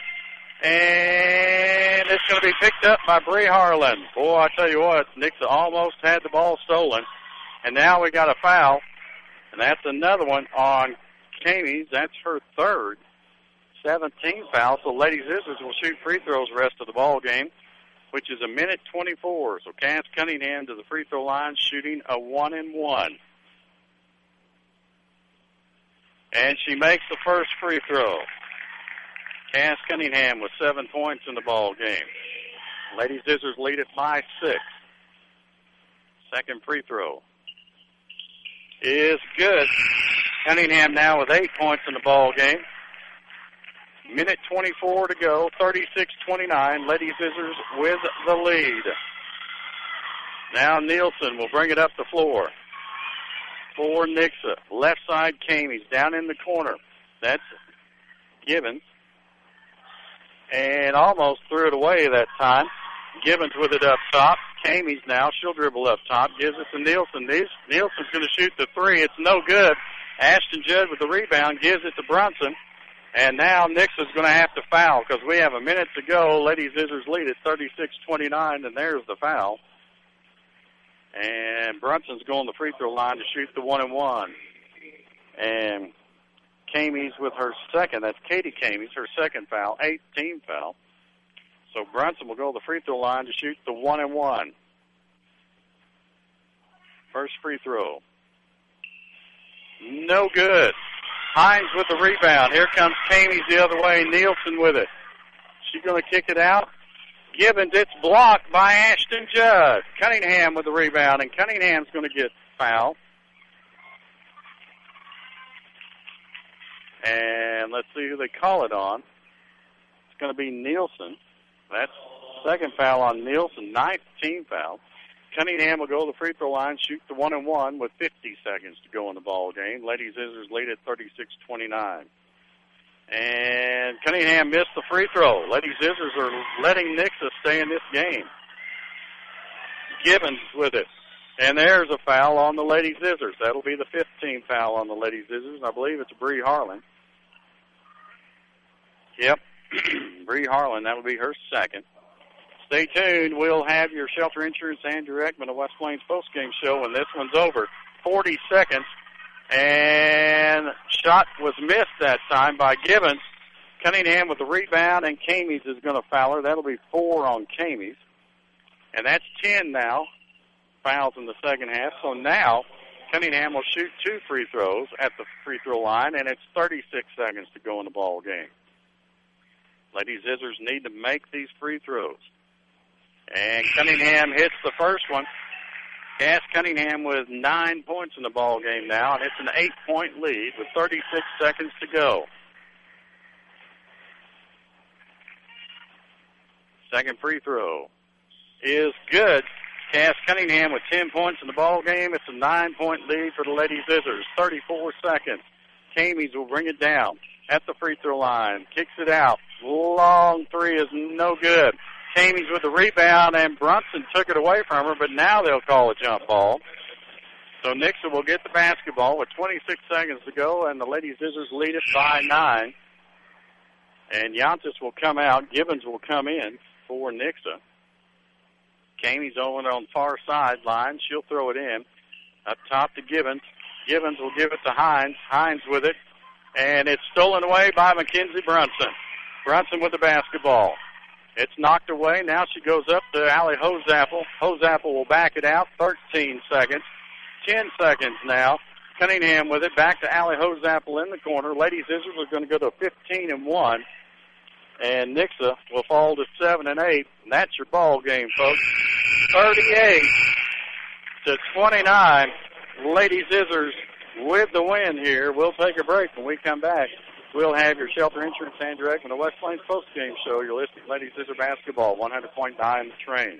And it's going to be picked up by Bree Harlan. Boy, I tell you what, Nixa almost had the ball stolen. And now we got a foul. And that's another one on Kamey. That's her third. seventeen foul. So Lady Scissors will shoot free throws the rest of the ball game, which is a minute twenty-four. So Cass Cunningham to the free throw line, shooting a one and one. And she makes the first free throw. Cass Cunningham with seven points in the ball game. Lady Scissors lead it by six. Second free throw is good. Cunningham now with eight points in the ball game. Minute twenty-four to go, thirty-six twenty-nine. Lady Scissors with the lead. Now Nielsen will bring it up the floor for Nixa. Left side, Kamey's down in the corner. That's Gibbons. And almost threw it away that time. Gibbons with it up top. Kamey's now. She'll dribble up top. Gives it to Nielsen. Nielsen's going to shoot the three. It's no good. Ashton Judd with the rebound. Gives it to Brunson. And now Nixon's going to have to foul because we have a minute to go. Lady Scissors lead at thirty-six twenty-nine, and there's the foul. And Brunson's going to the free throw line to shoot the one and one. And Camies with her second. That's Katie Camies, her second foul, eighth team foul. So Brunson will go to the free throw line to shoot the one and one. First free throw. No good. Hines with the rebound. Here comes Camies the other way. Nielsen with it. She's going to kick it out. Gibbons, it's blocked by Ashton Judd. Cunningham with the rebound, and Cunningham's going to get fouled. And let's see who they call it on. It's going to be Nielsen. That's second foul on Nielsen, ninth team foul. Cunningham will go to the free throw line, shoot the one and one with fifty seconds to go in the ball game. Lady Scissors lead at thirty-six twenty-nine. And Cunningham missed the free throw. Lady Scissors are letting Nixa stay in this game. Gibbons with it. And there's a foul on the Lady Scissors. That'll be the fifth team foul on the Lady Scissors. And I believe it's Bree Harlan. Yep, Bree Harlan. That'll be her second. Stay tuned. We'll have your Shelter Insurance and your Ekman of West Plains postgame show when this one's over. forty seconds. And shot was missed that time by Gibbons. Cunningham with the rebound, and Camies is going to foul her. That'll be four on Camies. And that's ten now. Fouls in the second half. So now Cunningham will shoot two free throws at the free throw line, and it's thirty-six seconds to go in the ball game. Lady Scissors need to make these free throws. And Cunningham hits the first one. Cass Cunningham with nine points in the ball game now, and it's an eight-point lead with thirty-six seconds to go. Second free throw is good. Cass Cunningham with ten points in the ball game. It's a nine-point lead for the Lady Scissors. thirty-four seconds. Camies will bring it down at the free throw line. Kicks it out. Long three is no good. Camies with the rebound, and Brunson took it away from her, but now they'll call a jump ball. So Nixa will get the basketball with twenty-six seconds to go, and the Lady Scissors lead it by nine. And Yantis will come out. Gibbons will come in for Nixa. Camies over on the far sideline. She'll throw it in. Up top to Gibbons. Gibbons will give it to Hines. Hines with it. And it's stolen away by Mackenzie Brunson. Brunson with the basketball. It's knocked away. Now she goes up to Allie Hosapple. Hosapple will back it out. thirteen seconds. ten seconds now. Cunningham with it. Back to Allie Hosapple in the corner. Lady Scissors are going to go to fifteen and one. And Nixa will fall to seven and eight. And that's your ball game, folks. thirty-eight to twenty-nine. Lady Scissors with the win here. We'll take a break. When we come back, we'll have your Shelter Insurance and your Ekman, the West Plains post-game show. You're listening to Lady Scissor Basketball, one hundred point nine The Train.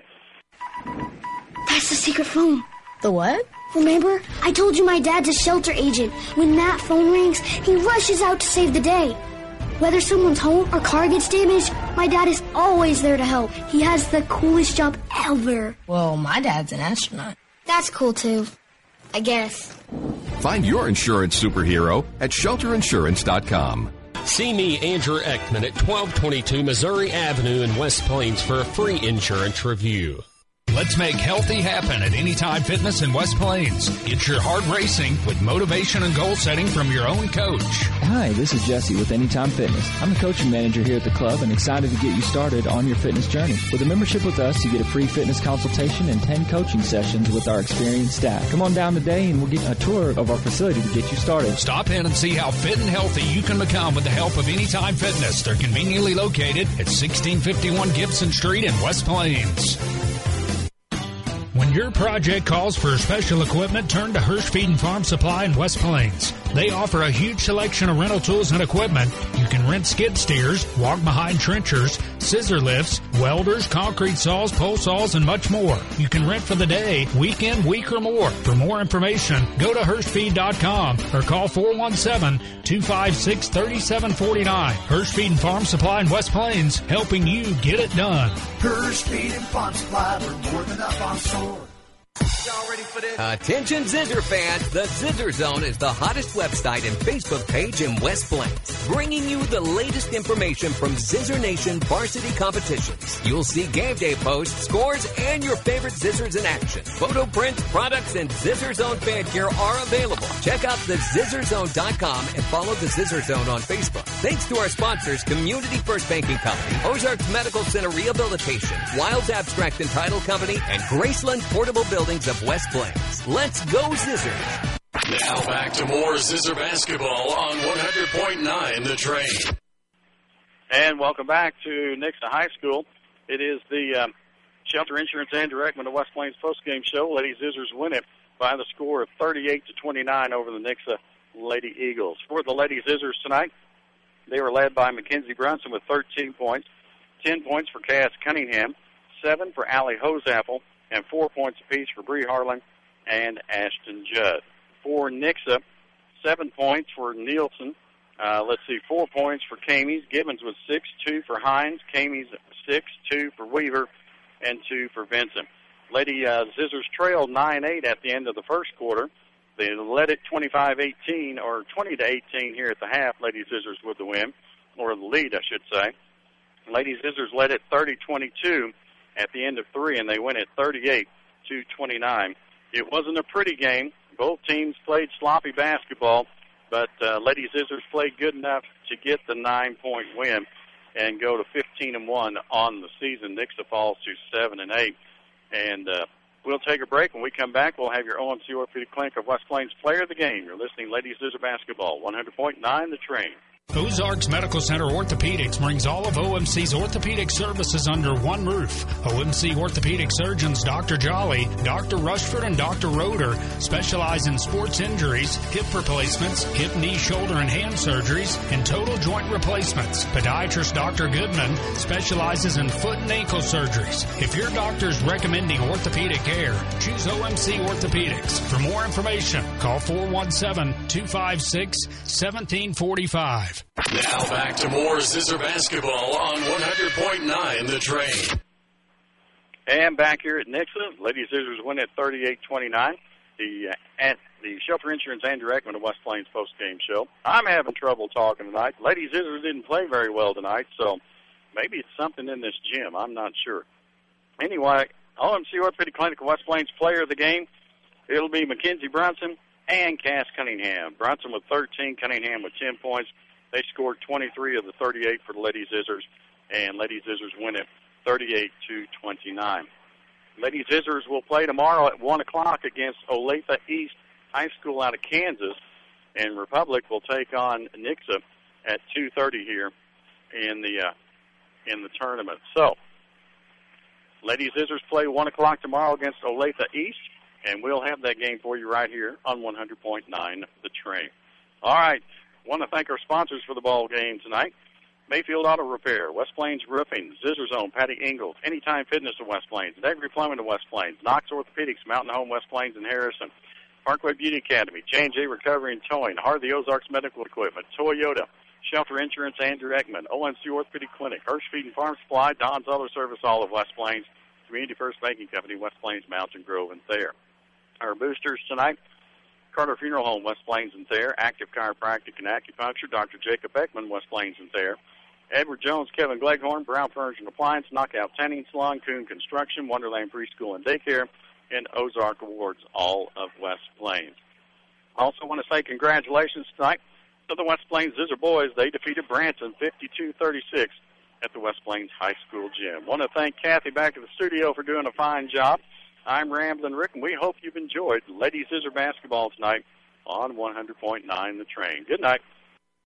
That's the secret phone. The what? Remember? I told you my dad's a shelter agent. When that phone rings, he rushes out to save the day. Whether someone's home or car gets damaged, my dad is always there to help. He has the coolest job ever. Well, my dad's an astronaut. That's cool, too. I guess. Find your insurance superhero at shelter insurance dot com. See me, Andrew Ekman, at twelve twenty-two Missouri Avenue in West Plains for a free insurance review. Let's make healthy happen at Anytime Fitness in West Plains. Get your heart racing with motivation and goal setting from your own coach. Hi, this is Jesse with Anytime Fitness. I'm the coaching manager here at the club and excited to get you started on your fitness journey. With a membership with us, you get a free fitness consultation and ten coaching sessions with our experienced staff. Come on down today and we'll get a tour of our facility to get you started. Stop in and see how fit and healthy you can become with the help of Anytime Fitness. They're conveniently located at sixteen fifty-one Gibson Street in West Plains. When your project calls for special equipment, turn to Hirsch Feed and Farm Supply in West Plains. They offer a huge selection of rental tools and equipment. You can rent skid steers, walk-behind trenchers, scissor lifts, welders, concrete saws, pole saws, and much more. You can rent for the day, weekend, week, or more. For more information, go to hirsch feed dot com or call four one seven, two five six, three seven four nine. Hirsch Feed and Farm Supply in West Plains, helping you get it done. Hirsch Feed and Farm Supply, we're more than up on store. Y'all ready for this? Attention Zizzer fans, the Zizzer Zone is the hottest website and Facebook page in West Plains, bringing you the latest information from Zizzer Nation varsity competitions. You'll see game day posts, scores, and your favorite Zizzers in action. Photo prints, products, and Zizzer Zone fan gear are available. Check out the zizzer zone dot com and follow the Zizzer Zone on Facebook. Thanks to our sponsors, Community First Banking Company, Ozarks Medical Center Rehabilitation, Wilds Abstract and Title Company, and Graceland Portable Buildings of West Plains. Let's go Zizzers! Now back to more Zizzer basketball on one hundred point nine The Train. And welcome back to Nixa High School. It is the um, Shelter Insurance and Directment of West Plains postgame show. Lady Zizzers win it by the score of thirty-eight to twenty-nine over the Nixa Lady Eagles. For the Lady Zizzers tonight, they were led by Mackenzie Brunson with thirteen points, ten points for Cass Cunningham, seven for Allie Hoseapple, and four points apiece for Bree Harlan and Ashton Judd. For Nixa, seven points for Nielsen. Uh, let's see, four points for Camies. Gibbons with six, two for Hines. Camies six, two for Weaver, and two for Vincent. Lady uh, Zizzers trailed nine eight at the end of the first quarter. They led it twenty-five eighteen, or twenty to eighteen here at the half. Lady Zizzers with the win, or the lead, I should say. Lady Zizzers led it thirty twenty-two at the end of three, and they win it thirty-eight to twenty-nine. It wasn't a pretty game. Both teams played sloppy basketball, but uh, Lady Zizzers played good enough to get the nine-point win and go to fifteen and one on the season. Nixa falls to seven and eight, and uh, we'll take a break. When we come back, we'll have your O M C Orthopedic Clinic of West Plains Player of the Game. You're listening to Lady Zizzer Basketball, one hundred point nine The Train. Ozarks Medical Center Orthopedics brings all of O M C's orthopedic services under one roof. O M C orthopedic surgeons Doctor Jolly, Doctor Rushford, and Doctor Roeder specialize in sports injuries, hip replacements, hip, knee, shoulder, and hand surgeries, and total joint replacements. Podiatrist Doctor Goodman specializes in foot and ankle surgeries. If your doctor is recommending orthopedic care, choose O M C Orthopedics. For more information, call four one seven, two five six, one seven four five. Now back to more Zizzer basketball on one hundred point nine The Train. And back here at Nixa, Lady Zizzers win at thirty-eight twenty-nine. The uh, at the Shelter Insurance and Directment of West Plains postgame show. I'm having trouble talking tonight. Lady Zizzers didn't play very well tonight, so maybe it's something in this gym. I'm not sure. Anyway, O M C Orthopedic Clinic of West Plains player of the game, it'll be Mackenzie Brunson and Cass Cunningham. Brunson with thirteen, Cunningham with ten points. They scored twenty-three of the thirty-eight for the Lady Zizzers, and Lady Zizzers win it thirty-eight to twenty-nine. Lady Zizzers will play tomorrow at one o'clock against Olathe East High School out of Kansas, and Republic will take on Nixa at two thirty here in the uh, in the tournament. So, Lady Zizzers play one o'clock tomorrow against Olathe East, and we'll have that game for you right here on one hundred point nine The Train. All right. Want to thank our sponsors for the ball game tonight. Mayfield Auto Repair, West Plains Roofing, Zizzer Zone, Patty Ingalls, Anytime Fitness of West Plains, Degry Plumbing of West Plains, Knox Orthopedics, Mountain Home West Plains and Harrison, Parkway Beauty Academy, J and J Recovery and Towing, Hardy Ozarks Medical Equipment, Toyota, Shelter Insurance, Andrew Ekman, O M C Orthopedic Clinic, Hirsch Feed and Farm Supply, Don's Other Service, all of West Plains, Community First Banking Company, West Plains, Mountain Grove, and Thayer. Our boosters tonight, Carter Funeral Home, West Plains and Thayer, Active Chiropractic and Acupuncture, Doctor Jacob Beckman, West Plains and Thayer, Edward Jones, Kevin Gleghorn, Brown Furniture and Appliance, Knockout Tanning Salon, Coon Construction, Wonderland Preschool and Daycare, and Ozark Awards, all of West Plains. Also want to say congratulations tonight to the West Plains Zizzer boys. They defeated Branson fifty-two thirty-six at the West Plains High School gym. Want to thank Kathy back at the studio for doing a fine job. I'm Ramblin' Rick, and we hope you've enjoyed Lady Zizzer basketball tonight on one hundred point nine The Train. Good night.